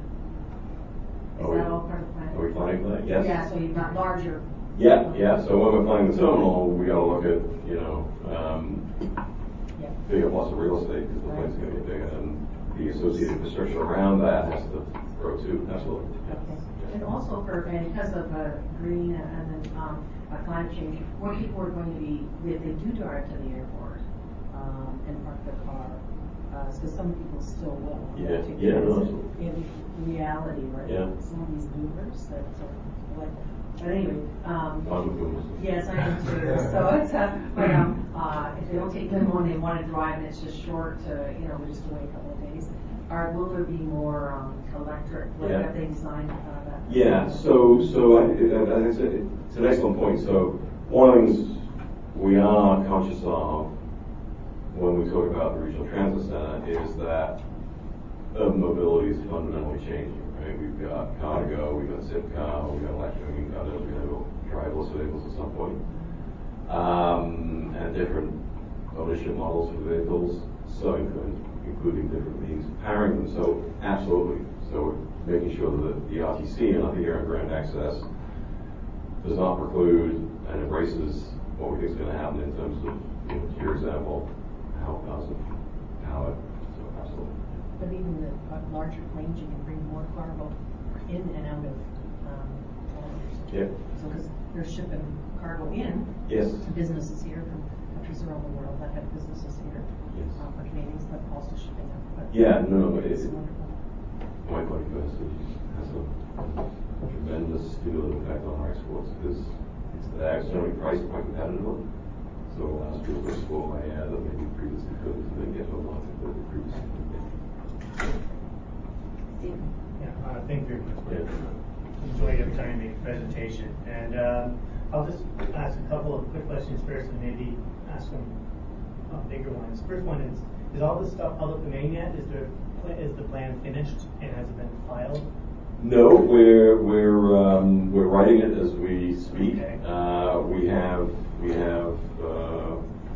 Is Are that we- all part of the plan? Are we planning for that? Yes. Yeah, so you've got larger. Yeah, yeah. So when we're planning the terminal, we gotta look at, you know, um, Yeah. bigger lots of real estate because the plane's gonna get bigger. And the associated infrastructure around that has to grow too, absolutely. Okay. And also for, and because of uh, green and then um, uh, climate change, more people are going to be, if they do drive to the airport um, and park their car, because some people still will. Yeah, to- yeah, no, because absolutely. In reality, right? Yeah. Some of these movers that, so, like, but anyway, um, I'm a boomer. yes, I am too. So it's, uh, but, um, uh, if they don't take limo and they want to drive and it's just short, uh, you know, we're just away a couple of days, are, will there be more, um, electric, like, Yeah. have they designed, uh, that? Yeah, so, so I, I think it's, a, it's an excellent point. So one of the things we are conscious of when we talk about the regional transit center is that urban mobility is fundamentally changing, right? We've got car to go, we've got Zipcar, we've got electric, we've got others, we're going to go driverless vehicles at some point. Um, and different ownership models for vehicles, so including, including different means of powering them. So absolutely. So we're making sure that the R T C and other air and ground access does not preclude and embraces what we think is going to happen in terms of, you know, to your example, how thousand power. So absolutely. But even the uh, larger planes, you can bring more cargo in and out of, um, borders. Yeah. So, because they're shipping cargo in Yes. to businesses here from countries around the world that have businesses here, Yes. uh, for Canadians, but also shipping out. But Yeah, no, no, it it's is. wonderful. My point is it has a tremendous stimulative effect on our exports because it's they're generally priced quite competitively. So it allows people to explore by air that maybe previously couldn't, and then get to a market that they previously couldn't get. Yeah, uh, thank you very much. Yeah. Enjoyed every time you make a presentation. And um, I'll just ask a couple of quick questions first and maybe ask some uh, bigger ones. First one is, is all this stuff public domain yet? Is there is the plan finished and has it been filed? No, we're we're um, we're writing it as we speak. Okay. Uh, we have we have uh,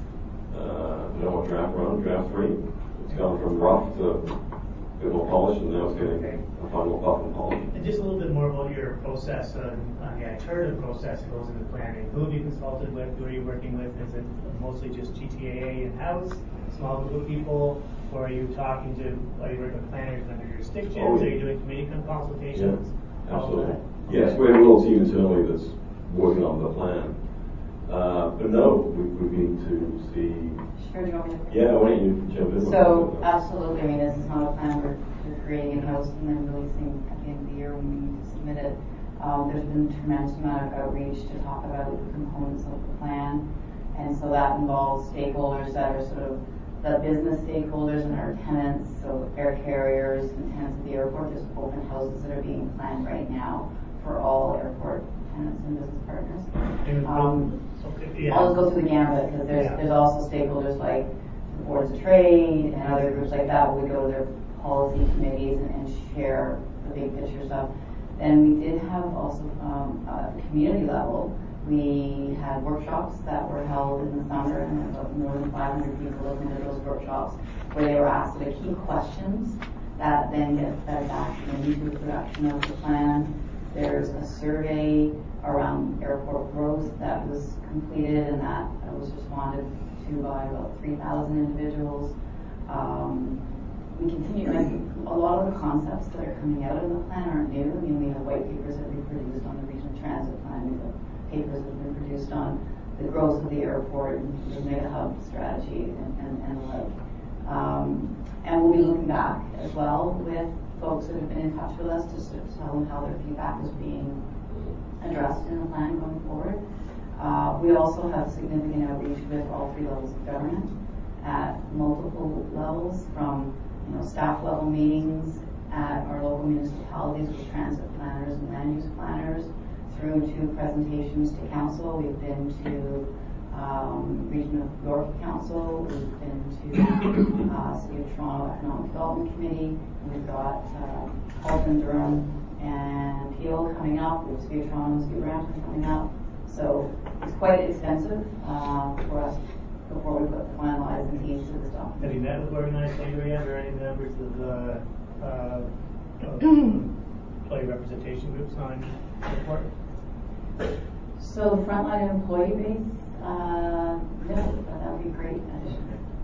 uh, I don't know what draft we're on, draft three. It's gone from rough to a bit more polished, and now it's getting Okay. a final buff and polish. And just a little bit more about your process on, on the iterative process that goes into planning. Who have you consulted with? Who are you working with? Is it mostly just G T A A in-house, small group of people? Or are you talking to, are you working with planners in other jurisdictions? Oh, yeah. Are you doing committee consultations? Yeah, All of absolutely. that? Yes, we have a little team internally that's working on the plan. Uh, but no, we, we need to see. Sure, do you want me to? Yeah, why don't you jump in? So, absolutely, I mean, this is not a plan we're, we're creating in-house and then releasing at the end of the year when we need to submit it. Um, there's been a tremendous amount of outreach to talk about the components of the plan. And so that involves stakeholders that are sort of the business stakeholders and our tenants, so air carriers and tenants at the airport. There's open houses that are being planned right now for all airport tenants and business partners. Um, Okay, yeah. I'll just go through the gambit because there's Yeah. there's also stakeholders like the boards of trade and other groups like that where we go to their policy committees and, and share the big picture stuff. Then we did have also um, at the community level, we had workshops that were held in the summer, and about more than five hundred people attended those workshops where they were asked the key questions that then get fed back into the production of the plan. There's a survey around airport growth that was completed, and that was responded to by about three thousand individuals. Um, we continue, I think a lot of the concepts that are coming out in the plan aren't new. I mean, we have white papers that we produced on the regional transit plan. We have papers that have been produced on the growth of the airport and the mega hub strategy and, and, and the like. Um, and we'll be looking back as well with folks that have been in touch with us to sort of tell them how their feedback is being addressed in the plan going forward. Uh, we also have significant outreach with all three levels of government at multiple levels, from you know staff level meetings at our local municipalities with transit planners and land use planners, through to presentations to council. We've been to um, Region of York Council. We've been to uh, City of Toronto Economic Development Committee. We've got uh, Halton, Durham, and Peel coming up. We have City of Toronto and City of Brampton coming up. So it's quite extensive uh, for us before we put finalize the keys to the stuff. Have you met with organized labor yet, or any members of the uh, uh, employee representation groups on report? So the frontline employee base, uh, no, but that would be great addition.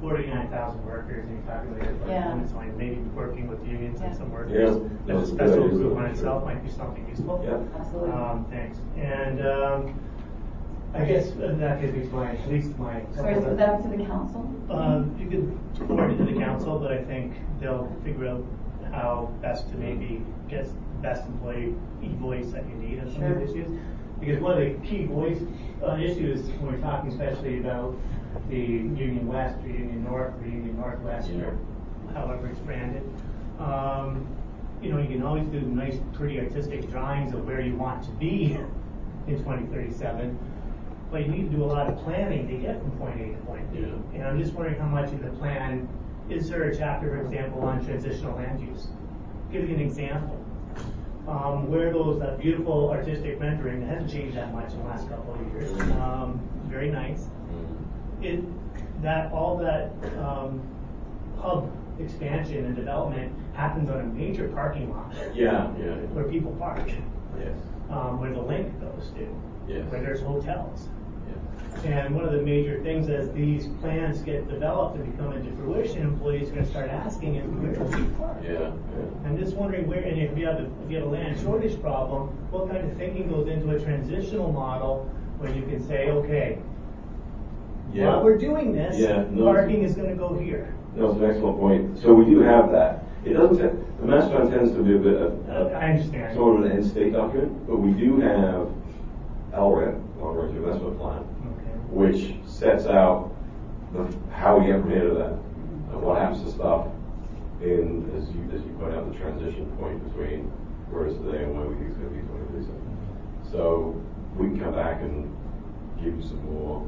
forty-nine thousand workers and you calculate it by Yeah. unemployment line, maybe working with unions and Yeah. some workers. Yeah. That's a That's special good. group on itself, might be something useful. Yeah. Absolutely. Um, thanks. And, um, I guess uh, that could be my, at least my. Sorry, is that up to the council? Um, you could forward it to the council, but I think they'll figure out how best to maybe get best employee voice that you need on some of these Sure. issues. Because one of the key voice uh, issues when we're talking especially about the Union West or Union North or Union Northwest Yeah. or however it's branded, um, you know, you can always do nice, pretty artistic drawings of where you want to be in twenty thirty-seven. But you need to do a lot of planning to get from point A to point B. Yeah. And I'm just wondering how much of the plan, is there a chapter, for example, on transitional land use? Give you an example. Um, where those, that beautiful artistic rendering that hasn't changed that much in the last couple of years, um, very nice. It, that, all that, um, hub expansion and development happens on a major parking lot Yeah, yeah, where people park, yes, um, where the link goes to, yes, where there's hotels. yes. And one of the major things as these plans get developed and become into fruition, employees are going to start asking, if where do we park? Yeah, yeah. I'm just wondering where, and if you have a, if you have a land shortage problem, what kind of thinking goes into a transitional model where you can say, okay, Yeah. while we're doing this, Yeah, no. parking is going to go here. No, it's an excellent point. So we do have that. It doesn't, te- the master plan tends to be a bit of, Uh, I understand. sort of an end state document, but we do have L R I P, Long Range Investment Plan, Okay. which sets out the, how we get from here to that, and what happens to stuff in, as you, as you point out, the transition point between where it is today and where we think it's going to be twenty thirty-seven. So we can come back and give you some more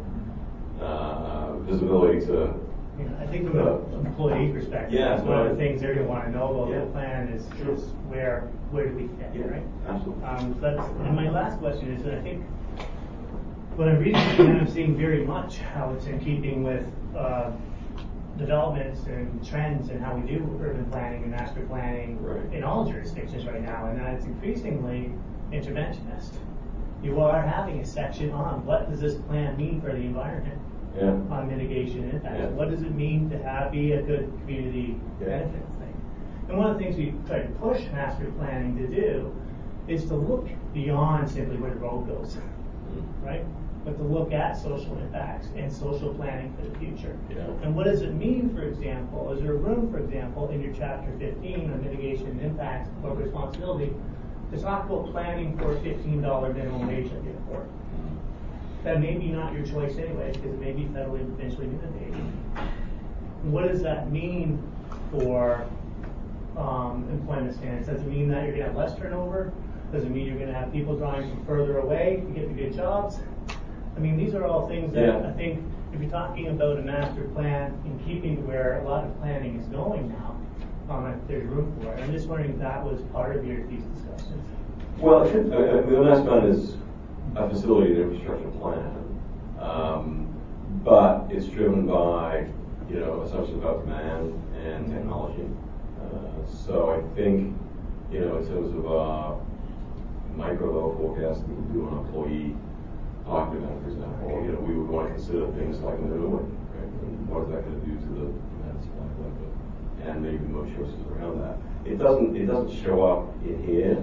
uh, visibility to. You know, I think from an employee perspective, Yeah, that's one of the right. things they're going to want to know about Yeah. the plan is, Sure. is where where do we fit, Yeah, right? absolutely. Um, so that's, and my last question is that I think when I'm reading the plan, I'm seeing very much how it's in keeping with uh, developments and trends and how we do urban planning and master planning Right. in all jurisdictions right now, and that it's increasingly interventionist. You are having a section on what does this plan mean for the environment, Yeah. on mitigation impacts. Yeah. What does it mean to have be a good community Yeah. benefits thing? And one of the things we try to push master planning to do is to look beyond simply where the road goes, right? But to look at social impacts and social planning for the future. Yeah. And what does it mean, for example? Is there room, for example, in your chapter fifteen on mitigation and impacts, corporate responsibility, to talk about planning for a fifteen dollar minimum wage at the airport? That may be not your choice anyway, because it may be federally potentially mandated. What does that mean for um, employment standards? Does it mean that you're going to have less turnover? Does it mean you're going to have people drawing from further away to get the good jobs? I mean, these are all things that Yeah. I think if you're talking about a master plan in keeping to where a lot of planning is going now, um, if there's room for it. I'm just wondering if that was part of your these discussions. Well, I think, uh, the master plan is a facility and infrastructure plan, um, but it's driven by, you know, assumptions about demand and technology. Uh, so I think, you know, in terms of uh, micro level forecast that we do on employee talking about, for example, you know, we would want to consider things like a minimum wage, right? And what is that going to do to the demand supply benefit? And maybe more choices around that. It doesn't, it doesn't show up in here,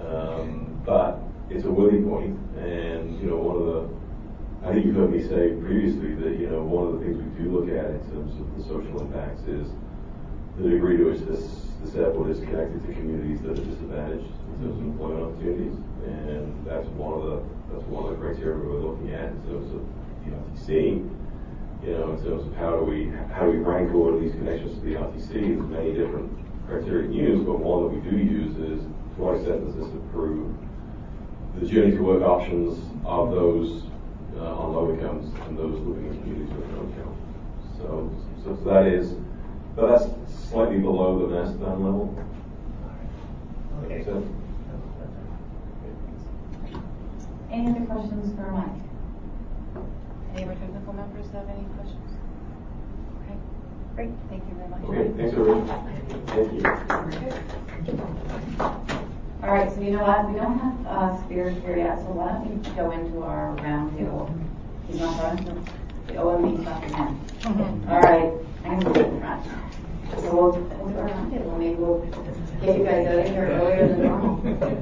um, but it's a worthy point. And, you know, one of the, I think you've heard me say previously that, you know, one of the things we do look at in terms of the social impacts is the degree to which this, this airport is connected to communities that are disadvantaged in terms of employment opportunities. And that's one of the, that's one of the criteria we're looking at in terms of the R T C. You know, in terms of how do we, how do we rank order these connections to the R T C? There's many different criteria to use, but one that we do use is to what extent does this improve the journey to work options of those uh, on low incomes and those living in communities with no income. So, so, so that is, but that's slightly below the master plan level. Okay. So, Any other questions for Mike? Any other technical members have any questions? Okay, great, thank you very much. okay, thanks everyone. Thank you. All right, so you know what, we don't have uh, Spears here yet, so why don't we go into our round table? He's not running, the O M B stuff again. All right, I'm going to go front. So we'll, we'll go around it, and maybe we'll get you guys out of here earlier than normal.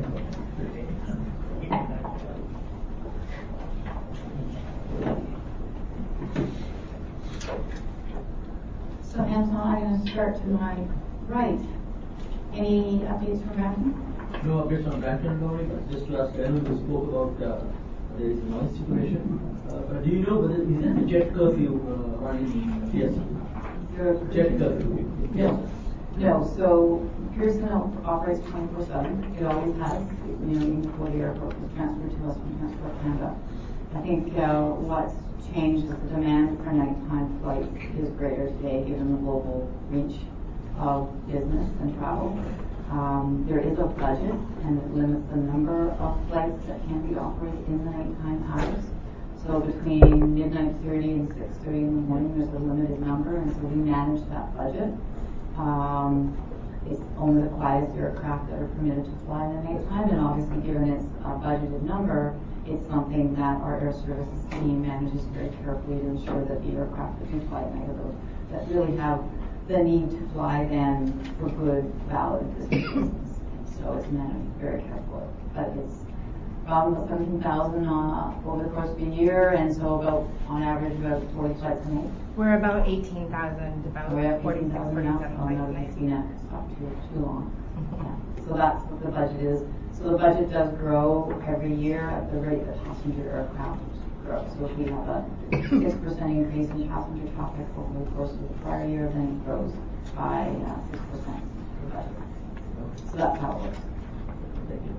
So Anton, I'm going to start to my right. Any updates from Brampton? No updates on Brampton, Lori, but just to ask, I know you spoke about uh, there is a noise situation. Uh, but do you know whether is there a jet curfew uh, running in P S C? Jet curfew? No. No. So Pearson operates twenty-four seven. It always has. You know, even before the airport was transferred to us from Transport Canada. I think uh, what's changed is the demand for nighttime flights is greater today, given the global reach of business and travel. Um, there is a budget, and it limits the number of flights that can be operated in the nighttime hours. So between midnight thirty and six thirty in the morning, there's a limited number, and so we manage that budget. Um, it's only the quietest aircraft that are permitted to fly in the nighttime, and obviously given its uh, budgeted number, it's something that our air services team manages very carefully to ensure that the aircraft that do fly at night are those that really have the need to fly then for good, valid business reasons. So it's managed very carefully. But it's about seventeen thousand uh, over the course of a year, and so about, on average, about forty flights a night. We're about eighteen thousand, about forty thousand now. Oh, no, I've seen that. It's not too, too long. Yeah. So that's what the budget is. So the budget does grow every year at the rate that passenger aircraft grow. So if we have a six percent increase in passenger traffic over the course of the prior year, then it grows by uh, six percent per budget. So that's how it works. Thank you.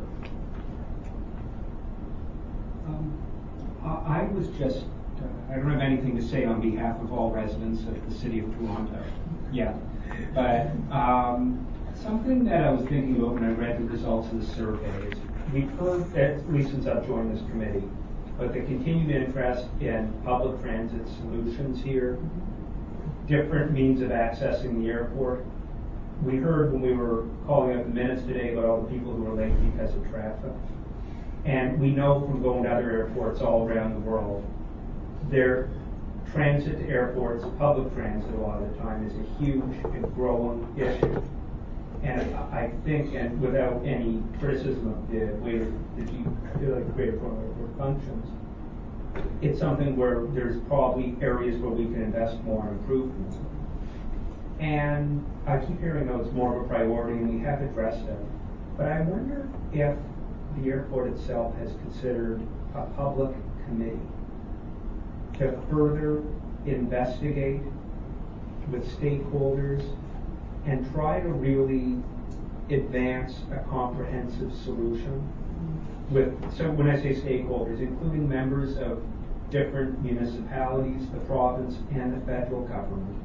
Um, I I was just, uh, I don't have anything to say on behalf of all residents of the city of Toronto yet, but um, something that I was thinking about when I read the results of the survey is we've heard, at least since I've joined this committee, but the continued interest in public transit solutions here, different means of accessing the airport. We heard when we were calling up the minutes today about all the people who were late because of traffic. And we know from going to other airports all around the world, their transit to airports, public transit a lot of the time, is a huge and growing issue. And I think, and without any criticism of the way the G, like Greater Toronto Airport functions, it's something where there's probably areas where we can invest more in improvement. And I keep hearing that it's more of a priority, and we have addressed it. But I wonder if the airport itself has considered a public committee to further investigate with stakeholders and try to really advance a comprehensive solution with, so when I say stakeholders, including members of different municipalities, the province, and the federal government.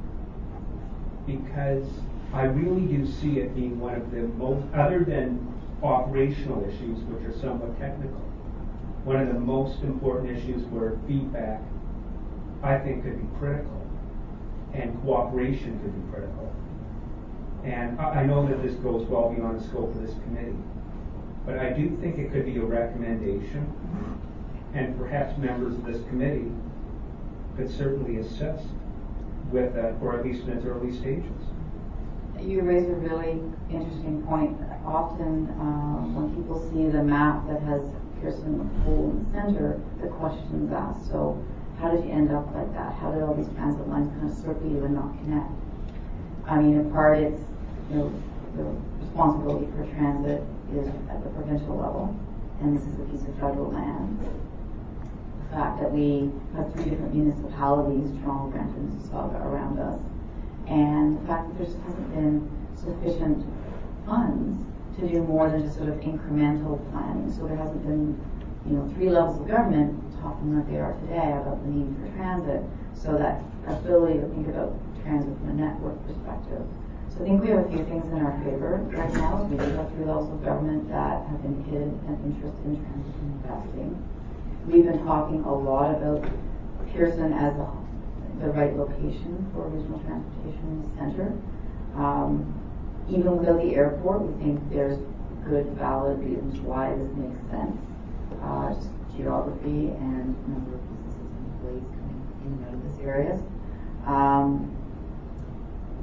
Because I really do see it being one of the most, other than operational issues, which are somewhat technical, one of the most important issues where feedback, I think, could be critical, and cooperation could be critical. And I know that this goes well beyond the scope of this committee, but I do think it could be a recommendation, and perhaps members of this committee could certainly assist with that, or at least in its early stages. You raise a really interesting point. Often, um, when people see the map that has Pearson Pole in the center, the question is asked, so how did you end up like that? How did all these transit lines kind of circle you and not connect? I mean, in part, it's, you know, the responsibility for transit is at the provincial level, and this is a piece of federal land. The fact that we have three different municipalities, Toronto, Brampton, and Mississauga, around us, and the fact that there just hasn't been sufficient funds to do more than just sort of incremental planning. So there hasn't been, you know, three levels of government talking like they are today about the need for transit. So that ability to think about transit from a network perspective. So I think we have a few things in our favor right now. We do have three levels of government that have indicated an interest in transit and investing. We've been talking a lot about Pearson as a, the right location for a regional transportation center. Um, even without the airport, we think there's good, valid reasons why this makes sense. Uh, just geography and number of businesses and employees coming in and out of this area. Um,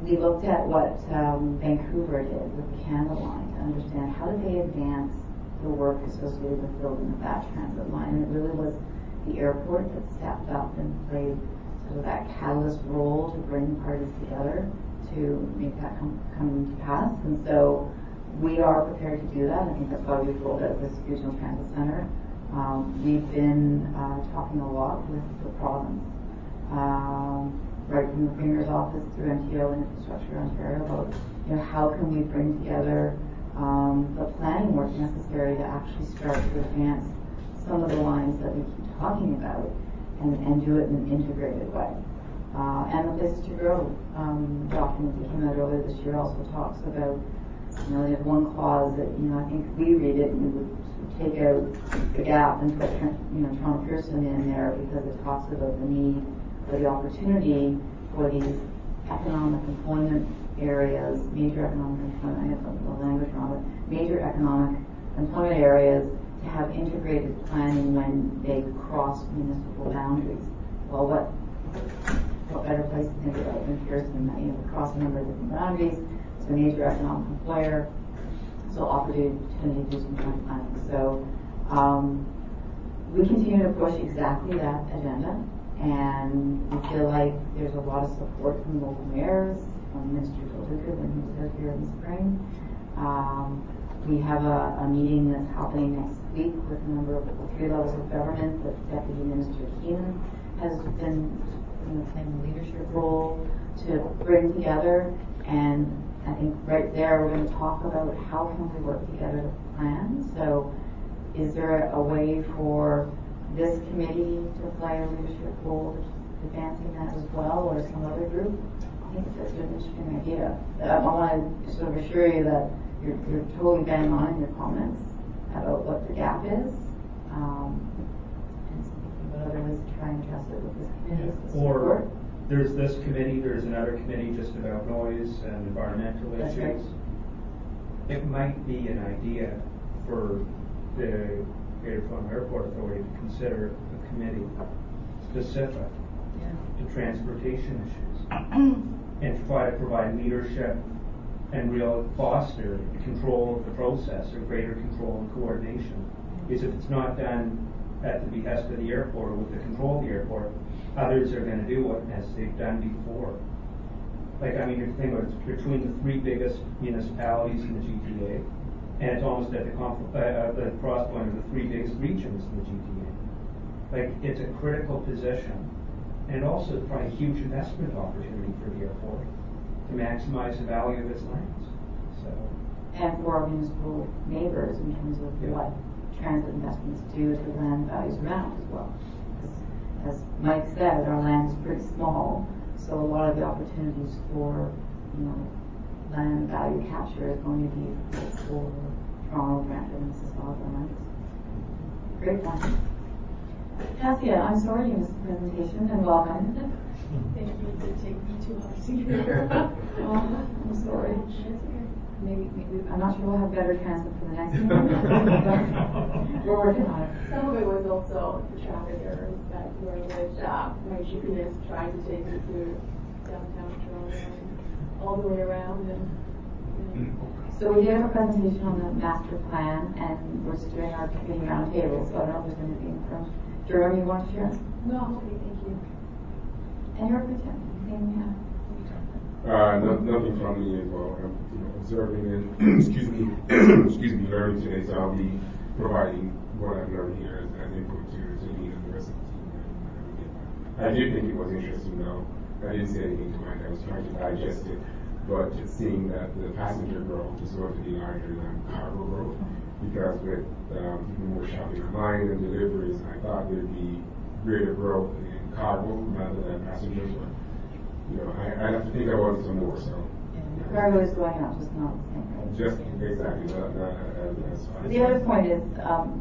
we looked at what um, Vancouver did with the Canada line to understand how did they advance the work associated with building that transit line. And it really was the airport that stepped up and played sort of that catalyst role to bring parties together to make that come, come to pass. And so we are prepared to do that. I think that's why we've rolled out this regional transit center. Um, we've been uh, talking a lot with the province, um, right from the Premier's office through M T O and Infrastructure Ontario, about you know how can we bring together um, the planning work necessary to actually start to advance some of the lines that we keep talking about, and, and do it in an integrated way. Uh, and the Places to Grow um, document that came out earlier this year also talks about, you know, there's one clause that, you know, I think we read it and we would take out the gap and put, you know, Toronto Pearson in there because it talks about the need for the opportunity for these economic employment areas, major economic employment, I have the language wrong, but major economic employment areas to have integrated planning when they cross municipal boundaries. Well, what what better place to think about than Pearson, that, you know, across a number of different boundaries, it's a major economic employer, so opportunity to do some joint planning. So um, we continue to push exactly that agenda, and we feel like there's a lot of support from local mayors, from Minister Del Duca when he was out here in the spring. Um, we have a, a meeting that's happening next week with a number of the three levels of government that Deputy Minister Keenan has been, you know, playing a leadership role to bring together. And I think right there we're going to talk about how can we work together to plan. So is there a way for this committee to play a leadership role advancing that as well, or some other group? I think it's an interesting idea. I want to sort of assure you that you're, you're totally bang on in your comments about what the gap is, um, and what other ways to try and address it with this committee. Yeah. Or there's this committee, there's another committee just about noise and environmental That's issues. Right. It might be an idea for the Greater Toronto Airport Authority to consider a committee specific Yeah. to transportation issues and try to provide leadership and real foster control of the process, or greater control and coordination. Because if it's not done at the behest of the airport or with the control of the airport, others are going to do it as they've done before. Like, I mean, if you think about it, it's between the three biggest municipalities in the G T A, and it's almost at the, conf- uh, the cross point of the three biggest regions in the G T A. Like, it's a critical position, and also it's probably a huge investment opportunity for the airport to maximize the value of its lands. So, and for our municipal neighbors in terms of Yeah. what transit investments do to land values around as well. As, as Mike said, our land is pretty small, so a lot of the opportunities for, you know, land value capture is going to be for Toronto, Brampton, and Mississauga, right? Great point. Cassia, I'm sorry you missed the presentation, and welcome. Thank you for taking me too long to get here. Oh, I'm sorry. Maybe, maybe, I'm not sure we'll have better transit for the next meeting. We're working on it. Some of it was also the traffic errors that were with uh, my G P S trying to take me to downtown Toronto and all the way around. And, you know. So we did have a presentation on the master plan, and we're just doing our committee roundtable, so I don't know if there's anything from Jerome you want to share? No, okay, thank you. And your pretend, anything, yeah. Uh, no, nothing from me as well. I'm, you know, observing and excuse me, excuse me, learning today. So I'll be providing what I've learned here as, as input to to lead and the rest of the team. And, uh, I did think it was interesting, though. I didn't say anything to Mike. I was trying to digest it, but just seeing that the passenger growth is going to be larger than cargo growth, because with um, people more shopping online and deliveries, I thought there'd be greater growth in cargo rather than passengers. But, you know, I, I have to think about it some more. So cargo is going up, just not the same rate. Just exactly. Not, not as, as far. The other point is, um,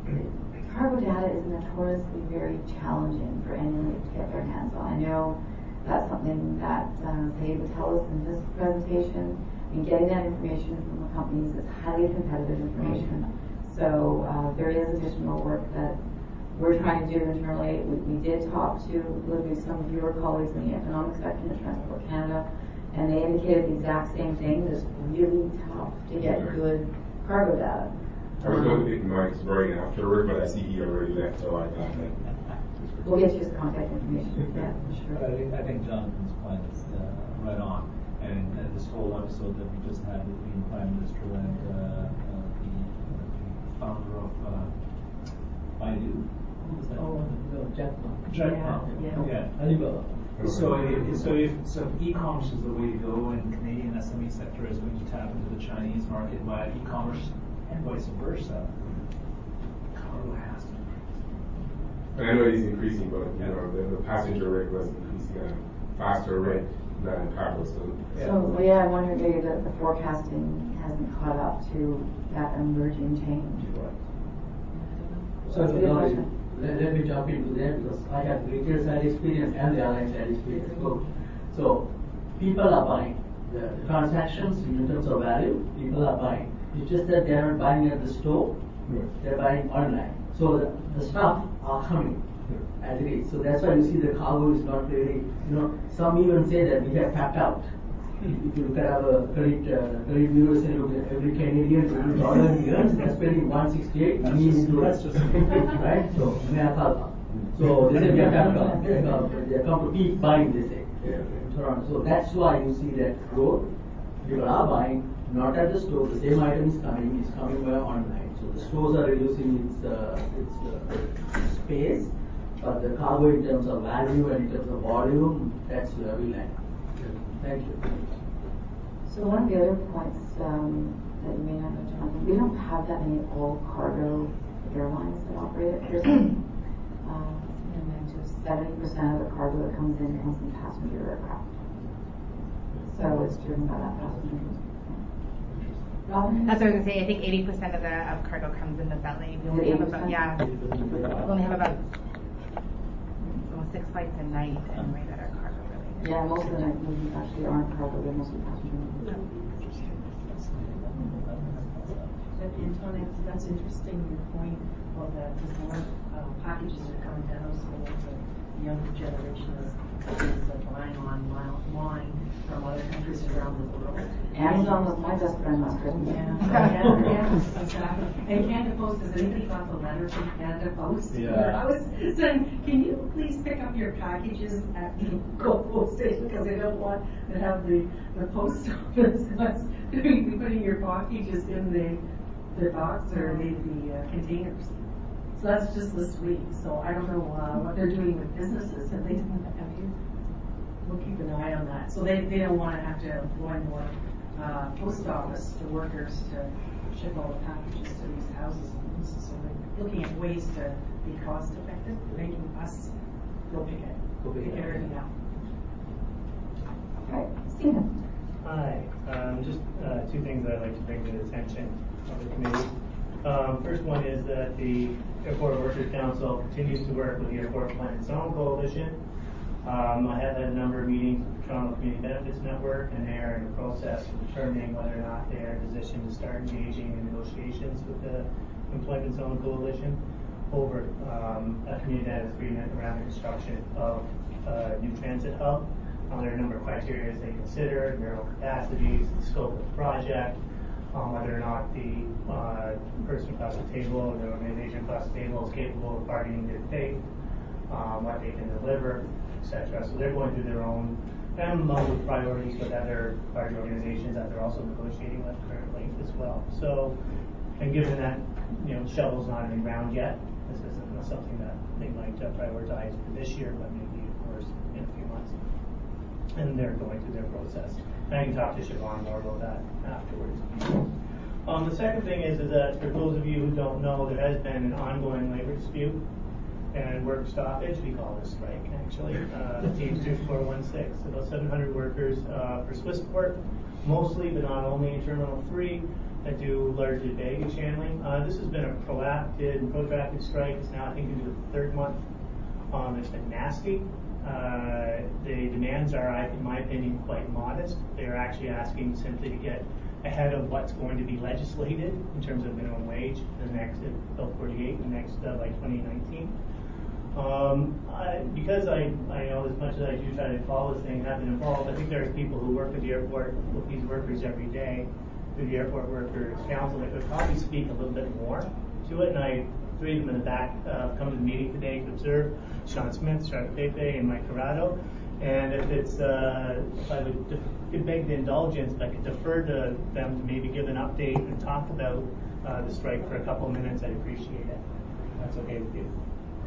cargo data is notoriously very challenging for anyone to get their hands on. I know that's something that uh, Dave would tell us in his presentation. I mean, getting that information from the companies is highly competitive information. So uh, there is additional work that we're trying to do internally. We, we did talk to literally some of your colleagues in the economic section of Transport Canada, And they indicated the exact same thing, that it's really tough to get good cargo data. I was going to pick Mike's brain afterward, but I see he already left, so I got that. We'll get you his contact information, yeah, for sure. But I think, I think Jonathan's point is uh, right on. And uh, this whole episode that we just had between Prime Minister and uh, uh, the, uh, the founder of uh, Baidu. What was that? Oh, no, Jack Ma. Jack Yeah, Ma. yeah. Yeah. Alibaba. So, if, so if so, if e-commerce is the way to go, and the Canadian S M E sector is going to tap into the Chinese market via e-commerce, and vice versa, cargo has to increase. And I know it's increasing, but you know the, the passenger rate was increasing at a faster rate than cargo. So, So, well, yeah, I'm wondering maybe the, the forecasting hasn't caught up to that emerging change. So, That's a good Gauri, question. let, let me jump into that because I have retail side experience and the airline side experience. So, so people are buying. The, the transactions in terms of value, people are buying. It's just that they are not buying at the store, they're buying online. So the, the stuff are coming as it is. So that's why you see the cargo is not really, you know, some even say that we have tapped out. If you look at our credit, uh, credit bureau, say look at every Canadian, every dollar he earns, they're spending one sixty-eight million dollars. Right? So, mea culpa. So, they say we have tapped out. They come, they come to peak buying, they say. In Toronto. So, that's why you see that growth. People are buying, not at the store. The same item is coming, it's coming via online. So, the stores are reducing its, uh, its uh, space, but the cargo in terms of value and in terms of volume, that's where we land. Thank you. So one of the other points um, that you may not know, Jonathan, we don't have that many all cargo airlines that operate at Pearson. um, seventy percent of the cargo that comes in comes in passenger aircraft. So it's driven by that passenger. Robin? That's what I was going to say. I think eighty percent of the of cargo comes in the belly. We only have about, yeah, we only have about almost six flights a night anyway that are cargo related. Yeah, most of the night movies actually aren't cargo, they're mostly passenger movies. But Antonia, that's interesting, your point about that, because more uh, packages are coming to households, and the younger generation is, is uh, buying online from other countries around the world. Amazon was my best friend last Christmas. Yeah, yeah, yeah, exactly. And Canada Post, has anybody got the letter from Canada Post? Yeah. I was saying, can you please pick up your packages at the Gold Post Station, because they don't want to have the, the post office that's doing, putting your packages in the, the box or the, the uh, containers. So that's just this week. So I don't know uh, what they're doing with businesses, and they didn't have you. We'll keep an eye on that. So they, they don't want to have to employ more uh, post office the workers to ship all the packages to these houses and businesses. So they're looking at ways to be cost effective, making us go pick it, Go pick pick it. everything up. Right, Stephen. Hi. Um, just uh, two things that I'd like to bring to the attention of the committee. Um, first one is that the Airport Workers Council continues to work with the Airport Plan and Zone Coalition. Um, I have had a number of meetings with the Toronto Community Benefits Network, and they are in the process of determining whether or not they are in a position to start engaging in negotiations with the Employment Zone Coalition over um, a community benefits agreement around the construction of a new transit hub. Um, there are a number of criteria they consider: narrow capacities, the scope of the project, um, whether or not the uh, person across the table or the organization across the table is capable of bargaining good faith, um, what they can deliver, et cetera. So they're going through their own, and along with priorities with other party organizations that they're also negotiating with currently as well. So, and given that, you know, shovel's not in the ground yet, this isn't something that they might uh, prioritize for this year, but maybe, of course, in a few months. And they're going through their process. And I can talk to Siobhan more about that afterwards. Um, the second thing is, is that for those of you who don't know, there has been an ongoing labor dispute and work stoppage. We call it a strike, actually. Uh, Teamsters four one six, about seven hundred workers uh, for Swissport, mostly, but not only in Terminal three, that do largely baggage handling. Uh, this has been a proactive and protracted strike. It's now, I think, into the third month. Um, it's been nasty. Uh, the demands are, in my opinion, quite modest. They're actually asking simply to get ahead of what's going to be legislated in terms of minimum wage, the next, Bill forty-eight, the next uh, by twenty nineteen. Um, I, because I, I know as much as I do try to follow this thing and have been involved, I think there are people who work at the airport with these workers every day, through the Airport Workers Council, that could probably speak a little bit more to it. And I, three of them in the back, uh, come to the meeting today to observe: Sean Smith, Sharp Pepe, and Mike Corrado. And if it's, uh, if I would def- could beg the indulgence, if I could defer to them to maybe give an update and talk about uh, the strike for a couple of minutes, I'd appreciate it. That's okay with you.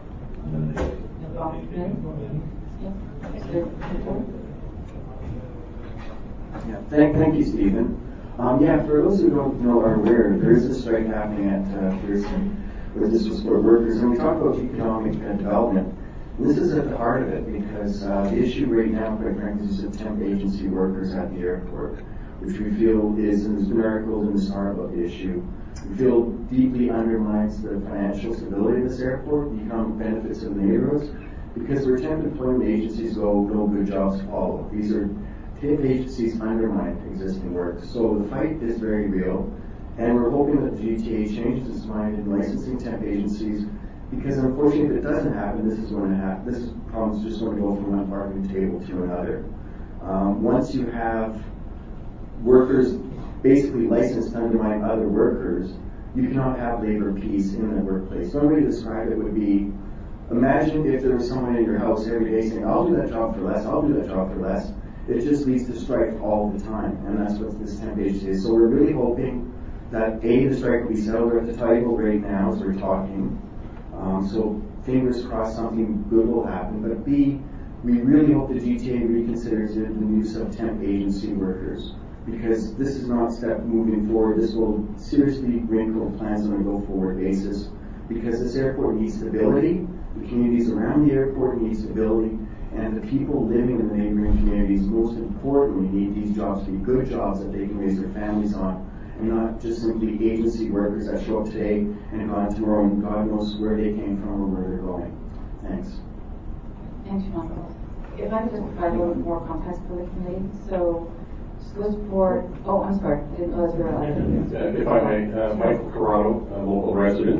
Yeah, thank, thank you, Stephen. Um, yeah, for those who don't know or are aware, there is a strike happening at uh, Pearson with this was for workers, and we talk about economic uh, development. And this is at the heart of it because uh, the issue right now, quite frankly, is the temp agency workers at the airport, which we feel is, and there's been articles in the Star about the issue, we feel deeply undermines the financial stability of this airport, the economic benefits of the neighborhoods, because where temp employment agencies go, no good jobs follow. These are temp agencies undermine existing work. So the fight is very real, and we're hoping that the G T A changes its mind in licensing temp agencies, because unfortunately if it doesn't happen, this is going to happen. This problem is just going to go from one part of the table to another. Um, once you have workers basically licensed to undermine other workers, you cannot have labor peace in the workplace. One way to describe it would be, imagine if there was someone in your house every day saying, I'll do that job for less, I'll do that job for less. It just leads to strife all the time, and that's what this temp agency is. So we're really hoping that A, the strike will be settled. We're at the table right now as we're talking. Um, so fingers crossed something good will happen. But B, we really hope the G T A reconsiders the use of temp agency workers, because this is not a step moving forward. This will seriously wrinkle plans on a go-forward basis, because this airport needs stability, the communities around the airport need stability, and the people living in the neighboring communities, most importantly, need these jobs to be good jobs that they can raise their families on, and not just simply agency workers that show up today and gone tomorrow, and God knows where they came from or where they're going. Thanks. Thanks, Sean. If I could just provide a little more context for the committee. So, this board, oh, I'm sorry, I didn't realize we were allowed. If I may, uh, Michael Corrado, a local resident,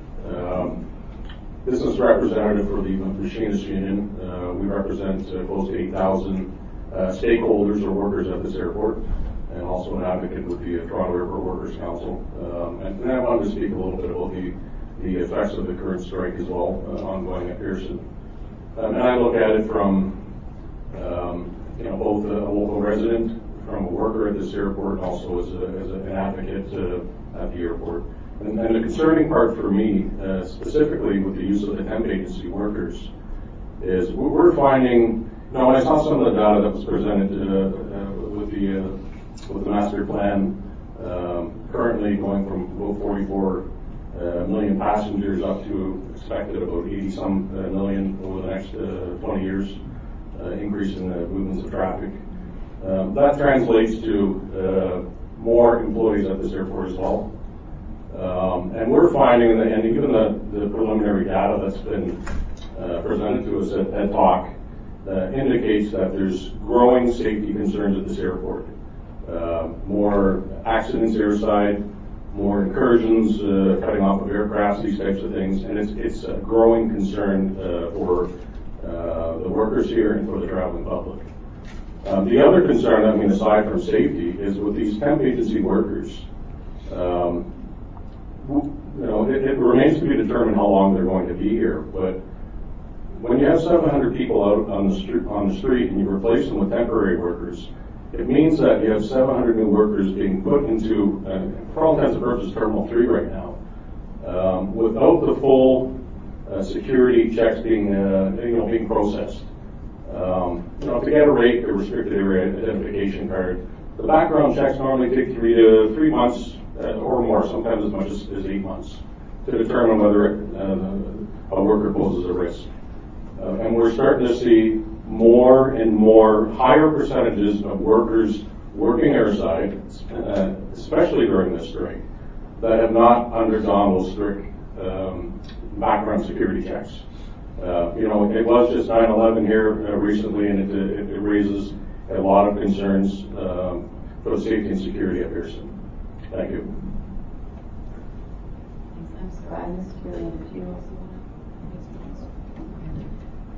um, business representative for the Machinists Union. Uh, we represent uh, close to eight thousand uh, stakeholders or workers at this airport, and also an advocate with the uh, Toronto Airport Workers Council. Um, and, and I wanted to speak a little bit about the, the effects of the current strike as well, uh, ongoing at Pearson. Um, and I look at it from um, you know, both a, a local resident, from a worker at this airport, and also as, a, as a, an advocate uh, at the airport. And, and the concerning part for me, uh, specifically with the use of the temp agency workers, is we're finding, you know, when I saw some of the data that was presented uh, uh, with the uh, with the master plan, um, currently going from about forty-four uh, million passengers up to expected about eighty some uh, million over the next uh, twenty years, uh, increase in the movements of traffic. Um, that translates to uh, more employees at this airport as well. Um, and we're finding, that, and even the, the preliminary data that's been uh, presented to us at, at talk uh, indicates that there's growing safety concerns at this airport. Uh, more accidents airside, more incursions, uh, cutting off of aircrafts, these types of things, and it's, it's a growing concern uh, for uh, the workers here and for the traveling public. Um, the other concern, I mean, aside from safety, is with these temp agency workers. Um, you know, it, it remains to be determined how long they're going to be here. But when you have seven hundred people out on the street, on the street, and you replace them with temporary workers, it means that you have seven hundred new workers being put into, uh, for all intents and purposes, Terminal Three right now, um, without the full uh, security checks being, uh, you know, being processed. Um, you know, to get a rate, a restricted area identification card, the background checks normally take three to three months uh, or more, sometimes as much as, as eight months, to determine whether uh, a worker poses a risk. Uh, and we're starting to see more and more higher percentages of workers working airside, uh, especially during this strike, that have not undergone those strict um, background security checks. Uh, you know, it was just nine eleven here uh, recently, and it, it, it raises a lot of concerns um, for the safety and security at Pearson. Thank you. I'm sorry, I missed your name. If you also want to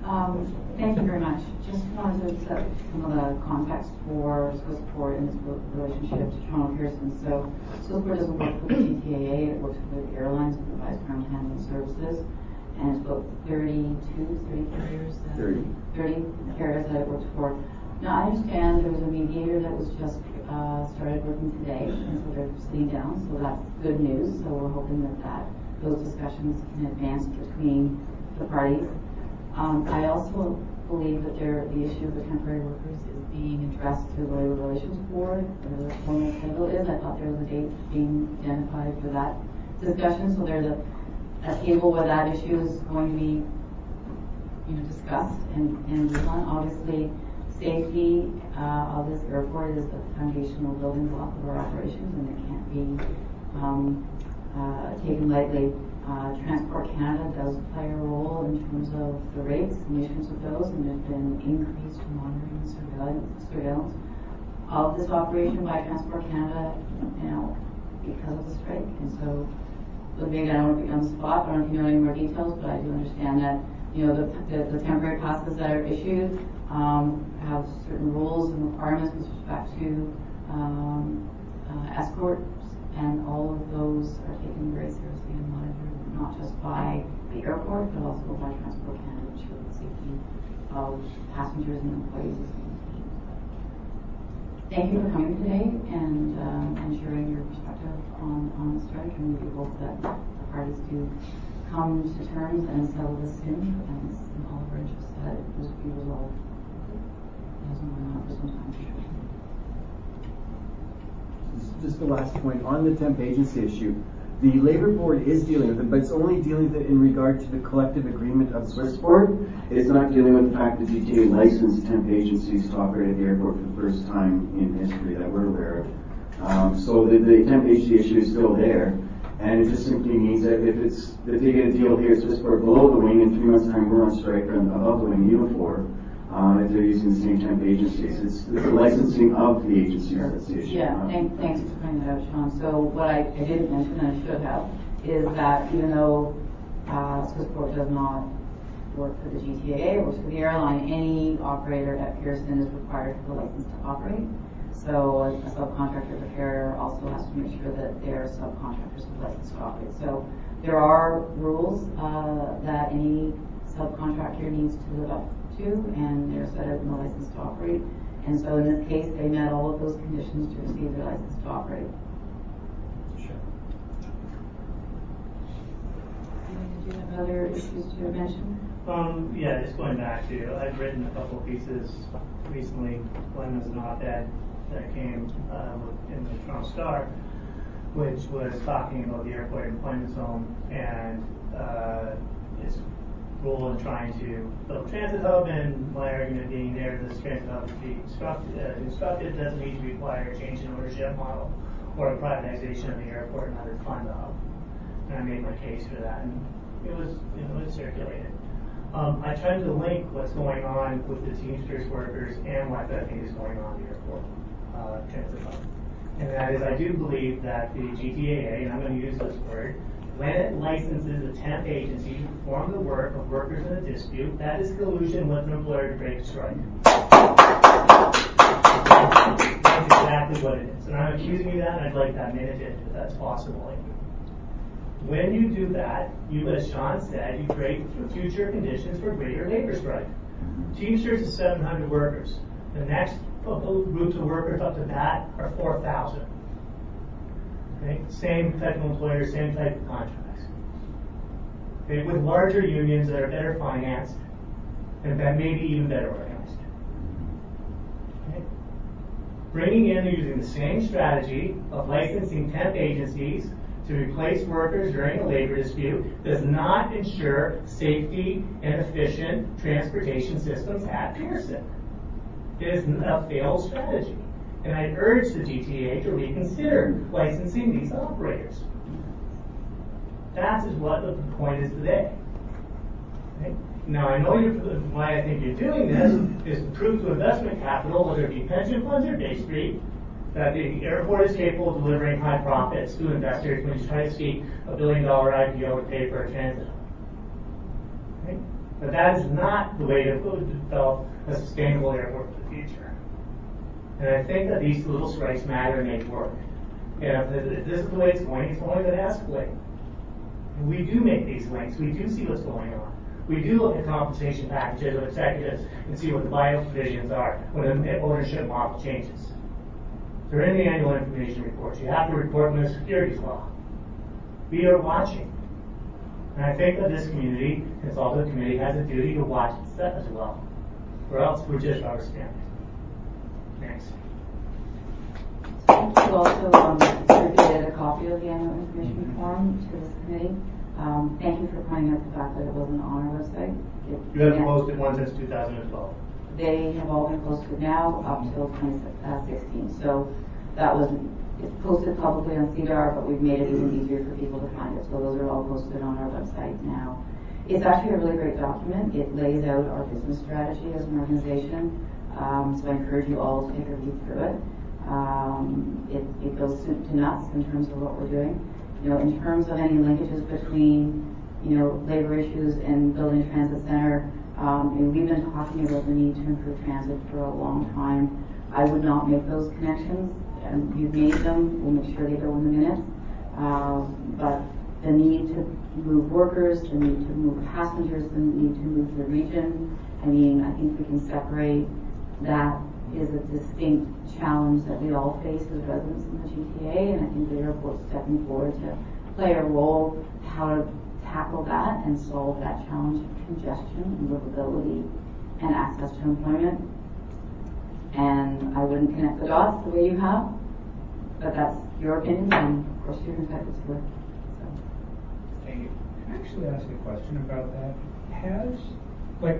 Um, thank you very much. Just wanted to set some of the context for Swissport and its relationship to Toronto Pearson. So Swissport doesn't work for the G T A A, it works for the airlines, it provides ground handling services, and it's about thirty-two, thirty carriers that, thirty. thirty carriers that it works for. Now I understand there was a mediator that was just uh, started working today, and so they're sitting down, so that's good news. So we're hoping that, that those discussions can advance between the parties. Um, I also believe that there, the issue of the temporary workers is being addressed through the Labour Relations Board, or the formal schedule is. I thought there was a date being identified for that discussion, so there's a, a table where that issue is going to be, you know, discussed and, and on. Obviously, safety uh, of this airport is the foundational building block of our operations, and it can't be um, uh, taken lightly. Uh, Transport Canada does play a role in terms of the rates and issuance of those, and there's been increased monitoring and surveillance, surveillance of this operation by Transport Canada, you know, because of the strike. And so, but maybe I don't want to be on the spot, I don't know if you know any more details, but I do understand that, you know, the, the, the temporary passes that are issued um, have certain rules and requirements with respect to um, uh, escorts, and all of those are taken very seriously and monitored, not just by the airport, but also by Transport Canada, to ensure the safety of passengers and employees is maintained. Thank you for coming today and, uh, and sharing your perspective on, on the strike, and we hope that the parties do come to terms and settle this soon, and it's in all of our interests that it will be resolved. It hasn't been on for some time, for sure. Just the last point on the temp agency issue. The Labour Board is dealing with it, but it's only dealing with it in regard to the collective agreement of Swissport. It's not dealing with the fact that G T A licensed temp agencies to operate at the airport for the first time in history that we're aware of. Um, so the, the temp agency issue is still there, and it just simply means that if it's if they get a deal here at Swissport below the wing, in three months' time we're on strike or above the wing, Unifor. Um, if they're using the same temp agencies, it's, it's the licensing of the agencies that's the issue. Yeah, thank, thanks for pointing that out, Sean. So what I, I didn't mention, and I should have, is that even though uh, Swissport does not work for the G T A A, it works for the airline, any operator at Pearson is required to have a license to operate. So a, a subcontractor, the carrier, also has to make sure that their subcontractors have a license to operate. So there are rules uh, that any subcontractor needs to live up to, and they're set out in the license to operate. And so in this case, they met all of those conditions to receive their license to operate. Sure. Do you have other issues to mention? Um, yeah, just going back to, I've written a couple of pieces recently. One was an op-ed that came uh, in the Toronto Star, which was talking about the airport employment zone and uh, its role in trying to build a transit hub, and my argument being there, this transit hub to be constructed, uh, constructed doesn't need to require a change in ownership model or a privatization of the airport in order to fund the hub. And I made my case for that, and it was, you know, it circulated. Um, I tried to link what's going on with the Teamsters workers and what I think is going on at the airport uh, transit hub. And that is, I do believe that the G T A A, and I'm going to use this word, when it licenses a temp agency to perform the work of workers in a dispute, that is collusion with an employer to break a strike. That's exactly what it is. And I'm accusing you of that, and I'd like that minute if that's possible. When you do that, you, as Sean said, you create future conditions for greater labor strike. Teamsters is seven hundred workers. The next groups of workers up to that are four thousand. Okay? Same type of employers, same type of contracts. Okay? With larger unions that are better financed and that may be even better organized. Okay? Bringing in and using the same strategy of licensing temp agencies to replace workers during a labor dispute does not ensure safety and efficient transportation systems at Pearson. It is a failed strategy. And I urge the G T A to reconsider licensing these operators. That is what the point is today. Okay? Now, I know you're, why I think you're doing this is to prove to investment capital, whether it be pension funds or Bay Street, that the airport is capable of delivering high profits to investors when you try to seek a billion dollar I P O to pay for a transit. Okay? But that is not the way to develop a sustainable airport for the future. And I think that these little strikes matter and make work. And if this is the way it's going, it's only going to escalate. And we do make these links. We do see what's going on. We do look at compensation packages of executives and see what the buyout provisions are when the ownership model changes. They're in the annual information reports. You have to report them as securities law. We are watching. And I think that this community, consultative committee, has a duty to watch it as well. Or else we're just rubber stamped. Thanks. You also um, distributed a copy of the annual information form to this committee. Um, thank you for pointing out the fact that it wasn't on our website. It, You haven't posted one since two thousand twelve. They have all been posted now up till twenty sixteen. So that wasn't, it's posted publicly on C D A R, but we've made it even easier for people to find it. So those are all posted on our website now. It's actually a really great document. It lays out our business strategy as an organization. Um, so I encourage you all to take a read through it. Um, it, it goes soup to nuts in terms of what we're doing. You know, in terms of any linkages between, you know, labor issues and building a transit center, um, and we've been talking about the need to improve transit for a long time. I would not make those connections, and you've made them. We'll make sure they go in the minutes. Um, but the need to move workers, the need to move passengers, the need to move the region. I mean, I think we can separate that is a distinct challenge that we all face as residents in the G T A, and I think the airport's stepping forward to play a role how to tackle that and solve that challenge of congestion and livability and access to employment. And I wouldn't connect the dots the way you have, but that's your opinion, and of course you're entitled to it. So. Thank you. Can I actually ask a question about that? Has, like,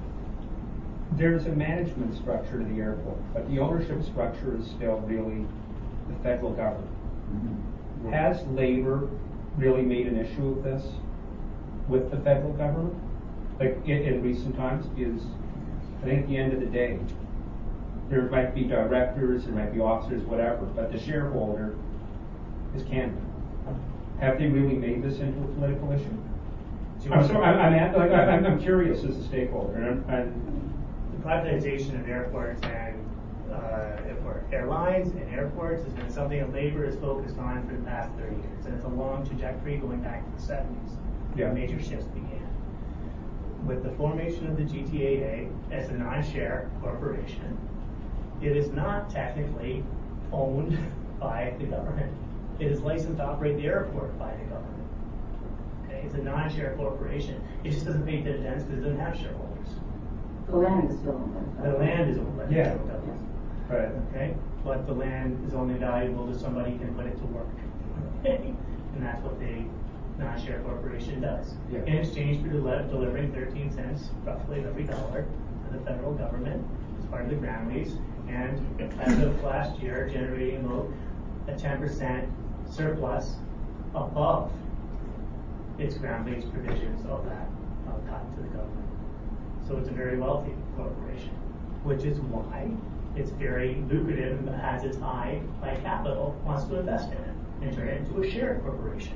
there's a management structure to the airport, but the ownership structure is still really the federal government. Mm-hmm. Has labor really made an issue of this with the federal government? Like in, in recent times, is I think at the end of the day, there might be directors, there might be officers, whatever, but the shareholder is Canada. Have they really made this into a political issue? I'm sorry, I'm, I'm, at, like, I'm, I'm curious as a stakeholder. And I'm, I'm, privatization of airports and uh, airport airlines and airports has been something that labor is focused on for the past thirty years, and it's a long trajectory going back to the seventies. Yeah. When major shifts began. With the formation of the G T A A as a non-share corporation, it is not technically owned by the government. It is licensed to operate the airport by the government. Okay, it's a non-share corporation. It just doesn't pay dividends because it doesn't have shareholders. The land is still owned by the The land is owned by the Yeah. government. right. Okay, but the land is only valuable to somebody who can put it to work. And that's what the non-share corporation does. Yeah. In exchange for del- delivering thirteen cents roughly of every dollar to the federal government as part of the ground lease, and as of last year, generating about a ten percent surplus above its ground lease provisions of that uh, cut to the government. So it's a very wealthy corporation, which is why it's very lucrative and has its eye by capital, wants to invest in it and turn it into a share corporation.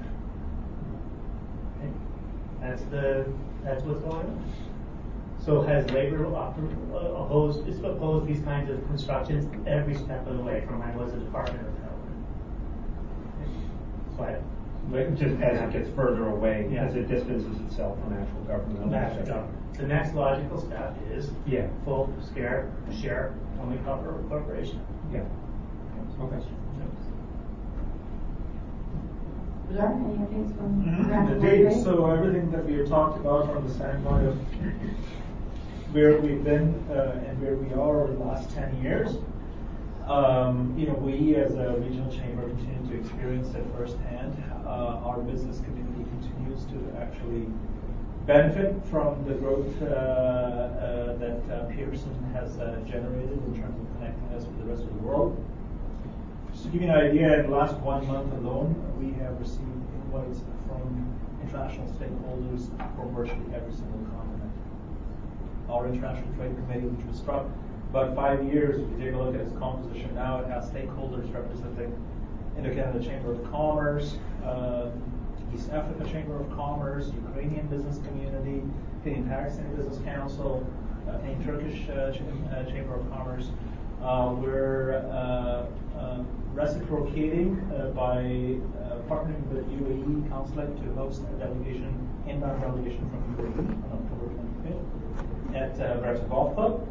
Okay. That's the that's what's going on. So has labor opposed it's opposed these kinds of constructions every step of the way from when I was a Department of Health. So I Like just as it gets further away, Yeah. as it distances itself from actual government. National government. The next logical step is Yeah. full scare share only cover corporation. Yeah. Okay. Was there any updates from Mm-hmm. Grant Indeed. Woodbury? So everything that we have talked about from the standpoint of where we've been uh, and where we are over the last ten years, um, you know, we as a regional chamber continue to experience it firsthand. Uh, our business community continues to actually benefit from the growth uh, uh, that uh, Pearson has uh, generated in terms of connecting us with the rest of the world. Just to give you an idea, in the last one month alone, we have received invites from international stakeholders from virtually every single continent. Our International Trade Committee, which was struck about five years, if you take a look at its composition now, it has stakeholders representing Indo-Canada Chamber of Commerce, um, East Africa Chamber of Commerce, Ukrainian business community, Canadian Pakistan Business Council, uh, Canadian Turkish uh, Ch- uh, Chamber of Commerce. Uh, we're uh, uh, reciprocating uh, by uh, partnering with U A E Consulate to host a delegation, inbound delegation from U A E on October twenty-fifth at uh, Brereton Golf Club.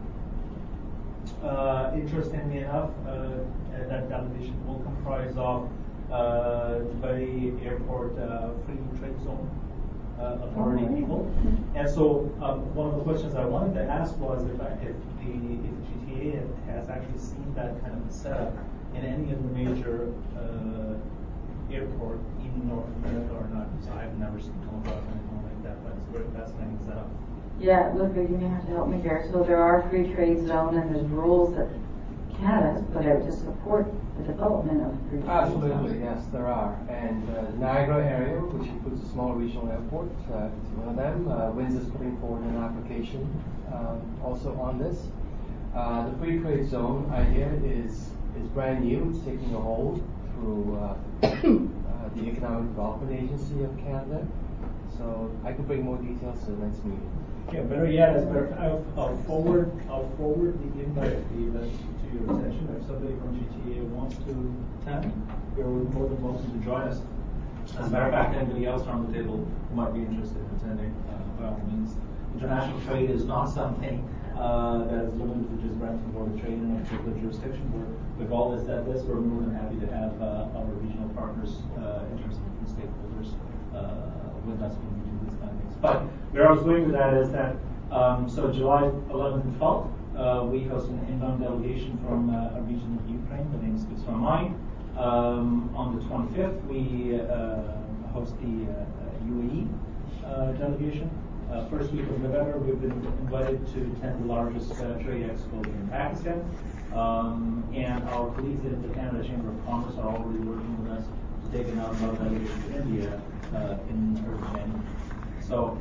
Uh, interestingly enough, uh, that delegation will comprise of uh, Dubai Airport uh, Free Trade Zone uh, Authority Oh. people. And so um, one of the questions I wanted to ask was if, I, if the if G T A has actually seen that kind of setup in any of the major uh, airport in North America or not. So I've never seen come across anything like that, but it's very fascinating setup. Yeah, look, you may have to help me here. So there are free trade zone and there's rules that Canada has put out to support the development of free trade Absolutely, zones. yes, there are. And uh, the Niagara area, which includes a small regional airport, uh, is one of them. Uh, Windsor's putting forward an application um, also on this. Uh, the free trade zone idea is is brand new. It's taking a hold through uh, uh, the Economic Development Agency of Canada. So I could bring more details to the next meeting. Yeah, better yet, as better, I'll, I'll forward, I'll forward the invite to the event to your attention. If somebody from G T A wants to attend, you're more than welcome to join us. As a matter of fact, anybody else around the table who might be interested in attending, uh, by all means. International trade is not something uh, that is limited to just Brampton Board of Trade in a particular jurisdiction. We're, we've always said this, we're more than happy to have uh, our regional partners, uh, in terms of different stakeholders, uh, with us when we do these kind of things. But where I was going with that is that, um, so July eleventh and twelfth, uh, we host an inbound delegation from uh, a region of Ukraine. The name speaks from mine. Um, on the twenty-fifth, we uh, host the uh, U A E uh, delegation. Uh, first week of November, we've been invited to attend the largest uh, trade expo in Pakistan. Um, and our colleagues in the Canada Chamber of Commerce are already working with us to take another delegation to India uh, in early January. So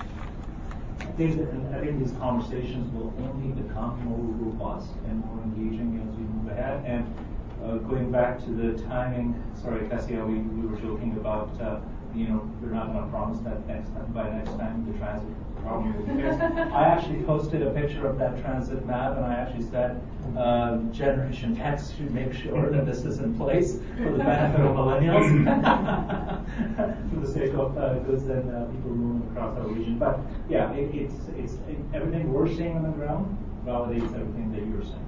I think that, I think these conversations will only become more robust and more engaging as we move ahead. And uh, going back to the timing, sorry, Cassia, we, we were joking about, uh, you know, we're not going to promise that next time, by next time the transit problem will be fixed. I actually posted a picture of that transit map, and I actually said uh, Generation X should make sure that this is in place for the benefit of millennials, for the sake of uh, goods and uh, people moving across our region. But yeah, it, it's it's it, everything we're seeing on the ground validates everything that you're saying.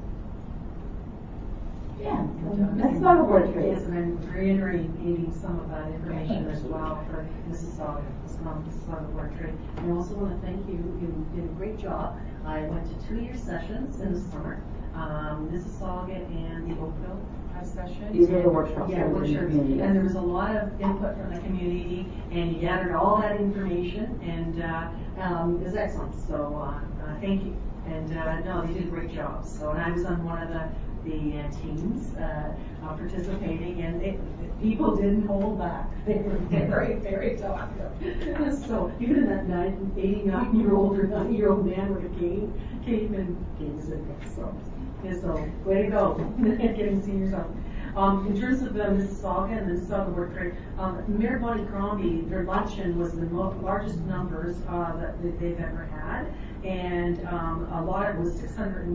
Yeah, let's talk about trade. Yes, and I'm reiterating some of that information as well for Mississauga, Mississauga Board Trade. I also want to thank you. You did a great job. I went to two year sessions in the summer, um, Mississauga and the Oakville session. These are the workshops. Yeah, workshops. And there was a lot of input from the community, and you gathered all that information, and uh, um, it was excellent. So uh, uh, thank you. And uh, no, they did a great job. So, and I was on one of the the uh, teams uh, uh, participating, and it, people didn't hold back. They were very, very talkative. So even that eighty-nine year old or ninety year old man with a cane came and came to sit next. So, yeah, so way to go, getting seniors up. Um, in terms of the Mississauga and the Mississauga Board Trade, um, Mayor Bonnie Crombie, their luncheon was the mo- largest numbers uh, that, that they've ever had, and um, a lot, it was six hundred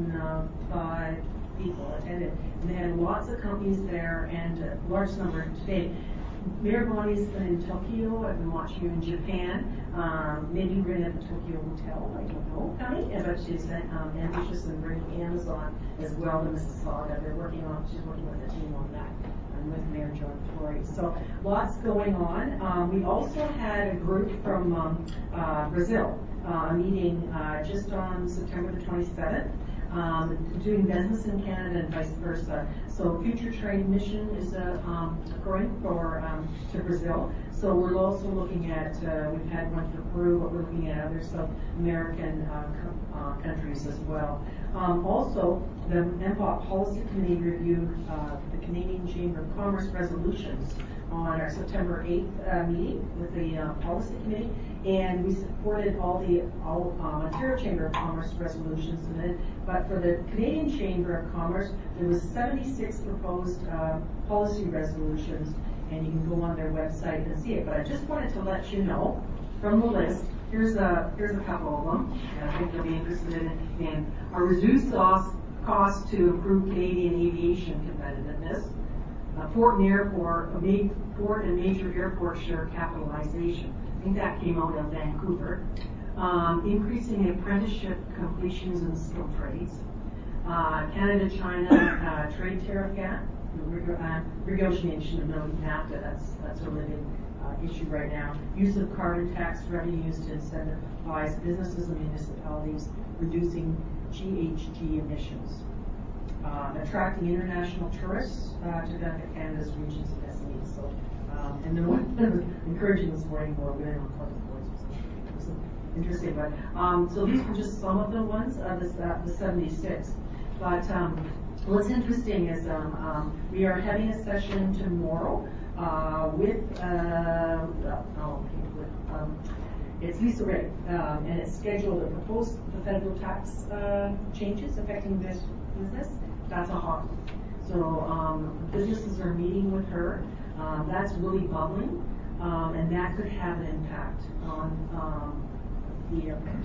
five people attended, and they had lots of companies there, and a large number today. Mayor Bonnie's been in Tokyo. I've been watching you in Japan. Um, maybe we're going to have a Tokyo hotel. I don't know, Connie, but she's um, ambitious in bringing Amazon as well to Mississauga. They're working on. She's working with a team on that, and with Mayor John Tory. So lots going on. Um, we also had a group from um, uh, Brazil uh, meeting uh, just on September the twenty-seventh. Um, doing business in Canada and vice versa. So Future Trade Mission is uh, um, occurring for um, to Brazil. So we're also looking at, uh, we've had one for Peru, but we're looking at other South American uh, co- uh, countries as well. Um, also, the M P O C Policy Committee reviewed uh, the Canadian Chamber of Commerce resolutions on our September eighth uh, meeting with the uh, Policy Committee, and we supported all the all, um, Ontario Chamber of Commerce resolutions submitted. But for the Canadian Chamber of Commerce, there was seventy-six proposed uh, policy resolutions, and you can go on their website and see it. But I just wanted to let you know from the list here's a, here's a couple of them, and I think you'll be interested in, in a reduced cost, cost to improve Canadian aviation competitiveness, a port and airport, a ma- port and major airport share capitalization. I think that came out of Vancouver. Um, increasing apprenticeship completions in skilled trades. Uh, Canada-China uh, trade tariff gap, uh, negotiation of no NAFTA, that's, that's a really big uh, issue right now. Use of carbon tax revenues to incentivize businesses and municipalities reducing G H G emissions. Uh, attracting international tourists uh, to benefit Canada's regions and S M Es. So, um, and the one that was encouraging this morning were women on corporate boards. It was interesting, but um, so these were just some of the ones of the, uh, the seventy-six. But um, what's interesting is um, um, we are having a session tomorrow uh, with uh, oh, um, it's Lisa Ray, um, and it's scheduled to propose the federal tax uh, changes affecting this business. That's a hot one. So um, businesses are meeting with her. Um, that's really bubbling, um, and that could have an impact on um, the airport.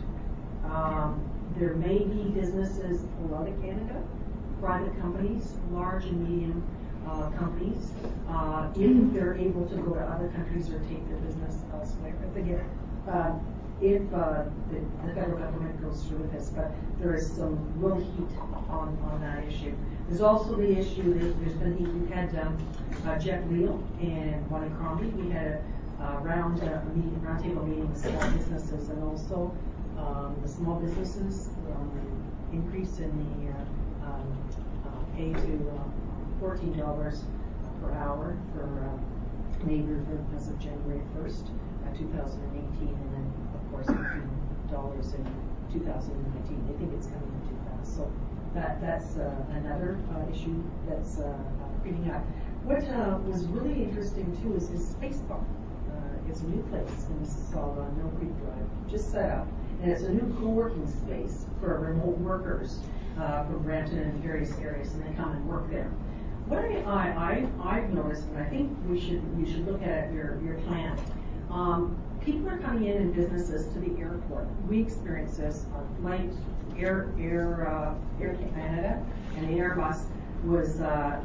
Um, there may be businesses pull out of Canada, private companies, large and medium uh, companies, uh, if they're able to go to other countries or take their business elsewhere. If they get, uh, if uh, the, the federal government goes through with this, but there is some real heat on, on that issue. There's also the issue that there's been heat. We had um, uh, JetBlue and Wanacrombie. We had a uh, round uh, meeting, roundtable meeting with small businesses, and also um, the small businesses um, increase in the uh, um, uh, pay to uh, fourteen dollars per hour for uh, neighborhood as of January first, uh, two thousand eighteen, and then of course fifteen dollars in two thousand nineteen. They think it's coming in too fast. So that that's uh, another uh, issue that's uh, uh, creeping up. What uh, was really interesting too is his Facebook. Uh, it's a new place in Mississauga on Mill Creek Drive, just set up, and it's a new co-working space for remote workers uh, from Brampton and various areas, and they come and work there. What I, I, I I've noticed, and I think we should you should look at your your plan. Um, people are coming in in businesses to the airport. We experience this on flight. Air Air uh, Air Canada and the Airbus was uh,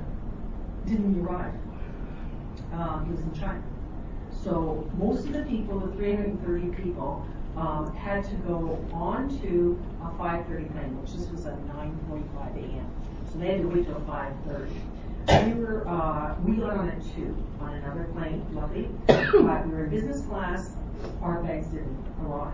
didn't arrive. Um, it was in China. So most of the people, the three hundred thirty people, um, had to go on to a five thirty plane, which this was at nine forty-five a m So they had to wait till five thirty. We were uh, we got on at two on another plane, luckily, but we were in business class. Our bags didn't arrive.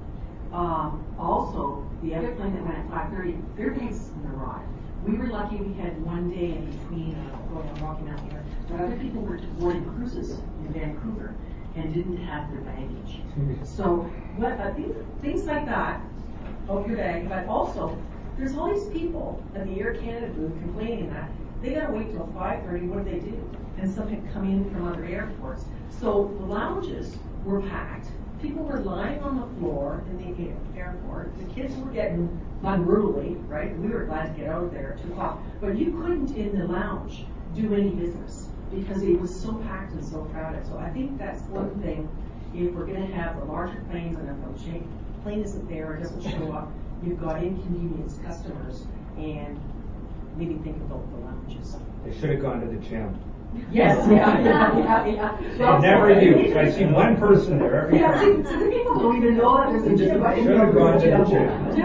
Um, also, the other plane that went at five thirty, their bags didn't arrive. We were lucky we had one day in between uh, going on Rocky Mountain here, but other people were boarding cruises in Vancouver and didn't have their baggage. So what uh, things, things like that, of your bag, but also there's all these people at the Air Canada booth complaining that they gotta wait till five thirty. What do they do? And some had come in from other airports. So the lounges were packed. People were lying on the floor in the airport. The kids were getting unruly, right? We were glad to get out of there at two o'clock. But you couldn't in the lounge do any business because it was so packed and so crowded. So I think that's one thing. If we're going to have the larger planes and if the plane isn't there or doesn't show up, you've got inconvenienced customers, and maybe think about the lounges. They should have gone to the gym. Yes, yeah, yeah, yeah, yeah. Well, they never do. I see one person there every yeah, time. see, the people don't even know that there's a gym. Should have gone to the gym.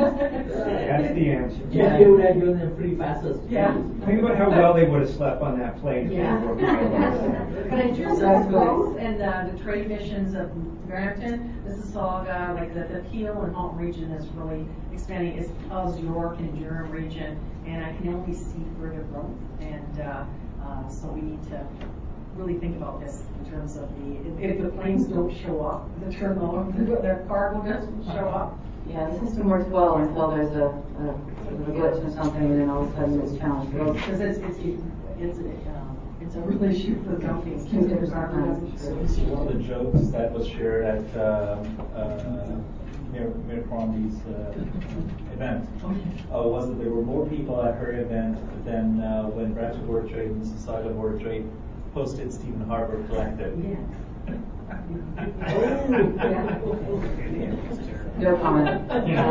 That's the answer. Yeah, they would have given them free passes. Yeah. Think about how well they would have slept on that plane. Yeah. If they were But in terms of growth and uh, the trade missions of Brampton, Mississauga, like the, the Peel and Halton region is really expanding, as well as York and Durham region, and I can only see further growth. And uh, uh, so we need to really think about this in terms of the, if, if the planes don't show up, the terminal, if their cargo doesn't show up. Yeah, the system works well until there's a, a, sort of a glitch or something, and then all of a sudden it's challenged. Because it's, it's, it's, a, um, it's a real issue for the companies. So one of the jokes that was shared at um, uh, Mayor, Mayor Crombie's uh, event uh, was that there were more people at her event than uh, when Brampton Board of Trade and Mississauga Board of Trade hosted Stephen Harper Collective. Yeah. No comment.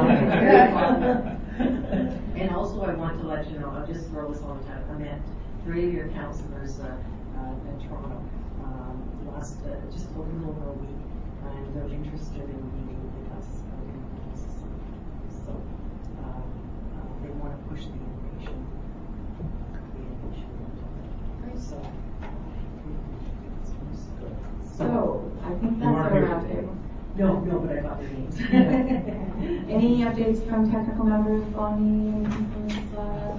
And also, I want to let you know, I'll just throw this on the top. I met three of your councillors uh, uh, in Toronto um, last, uh, just a little over a week, and they're interested in meeting with us uh, in Mississauga. So uh, uh, they want to push the innovation. The innovation. So, So, I think that's our roundtable. No, no, but I got their names. Any updates from technical members, Bonnie? Uh,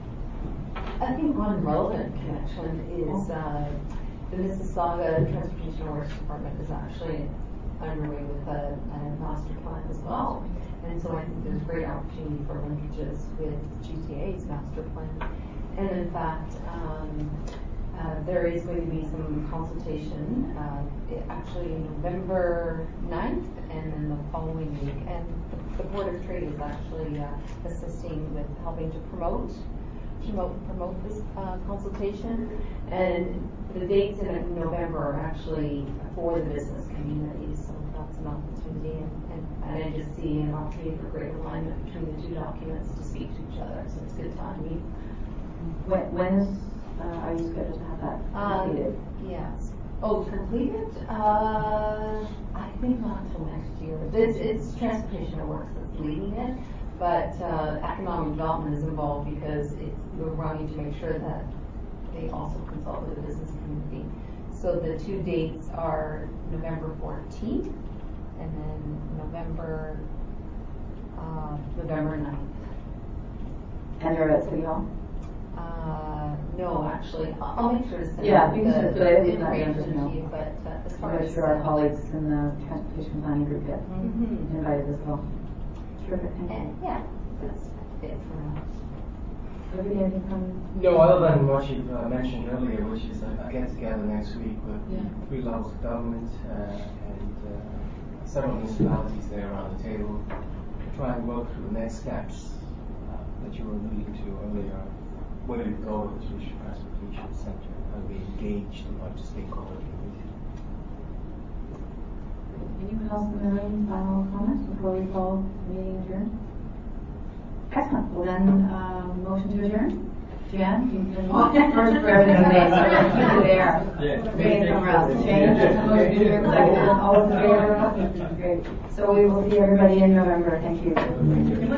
I think one relevant connection is uh, the Mississauga Transportation Works Department is actually underway with a, a master plan as well. And so I think there's great opportunity for linkages with G T A's master plan. And in fact, um, uh, there is going to be some consultation uh, actually November ninth and then the following week. And the, the Board of Trade is actually uh, assisting with helping to promote promote, promote this uh, consultation. And the dates in November are actually for the business community, so that's an opportunity. And, and, and I just see an opportunity for great alignment between the two documents to speak to each other, so it's a good time. We, when, when is, uh, are you scheduled to have that completed? Uh, yes. Oh, completed? Uh, I think not until next year. It's, it's Transportation Works that's leading it, but uh, economic development is involved because it's, we're running to make sure that they also consult with the business community. So the two dates are November fourteenth and then November uh, November ninth. And they're at City Hall? Uh, no, actually, I'll, I'll make sure to send yeah, the, you can the, the, the information to you, but uh, as far I'm as sure our uh, colleagues in the transportation planning group get mm-hmm. invited as well. Terrific, thank you. And, yeah, that's it for now. Anything from? No, other than what you uh, mentioned earlier, which is a, a get together next week with yeah. three levels of government uh, and uh, several municipalities there around the table to try and work through the next steps uh, that you were alluding to earlier. Where do we go with this regional transportation center? How do we engage the large stakeholder community? Anyone else in the room? Final comments before we call the meeting adjourned? Excellent. Well then, um, motion to adjourn. Jan, you can first for everything made, so we're keep you there. Yeah. Maybe somewhere else. Change. Motion to adjourn. Second. All in favor? Great. So we will see everybody in November. Thank you.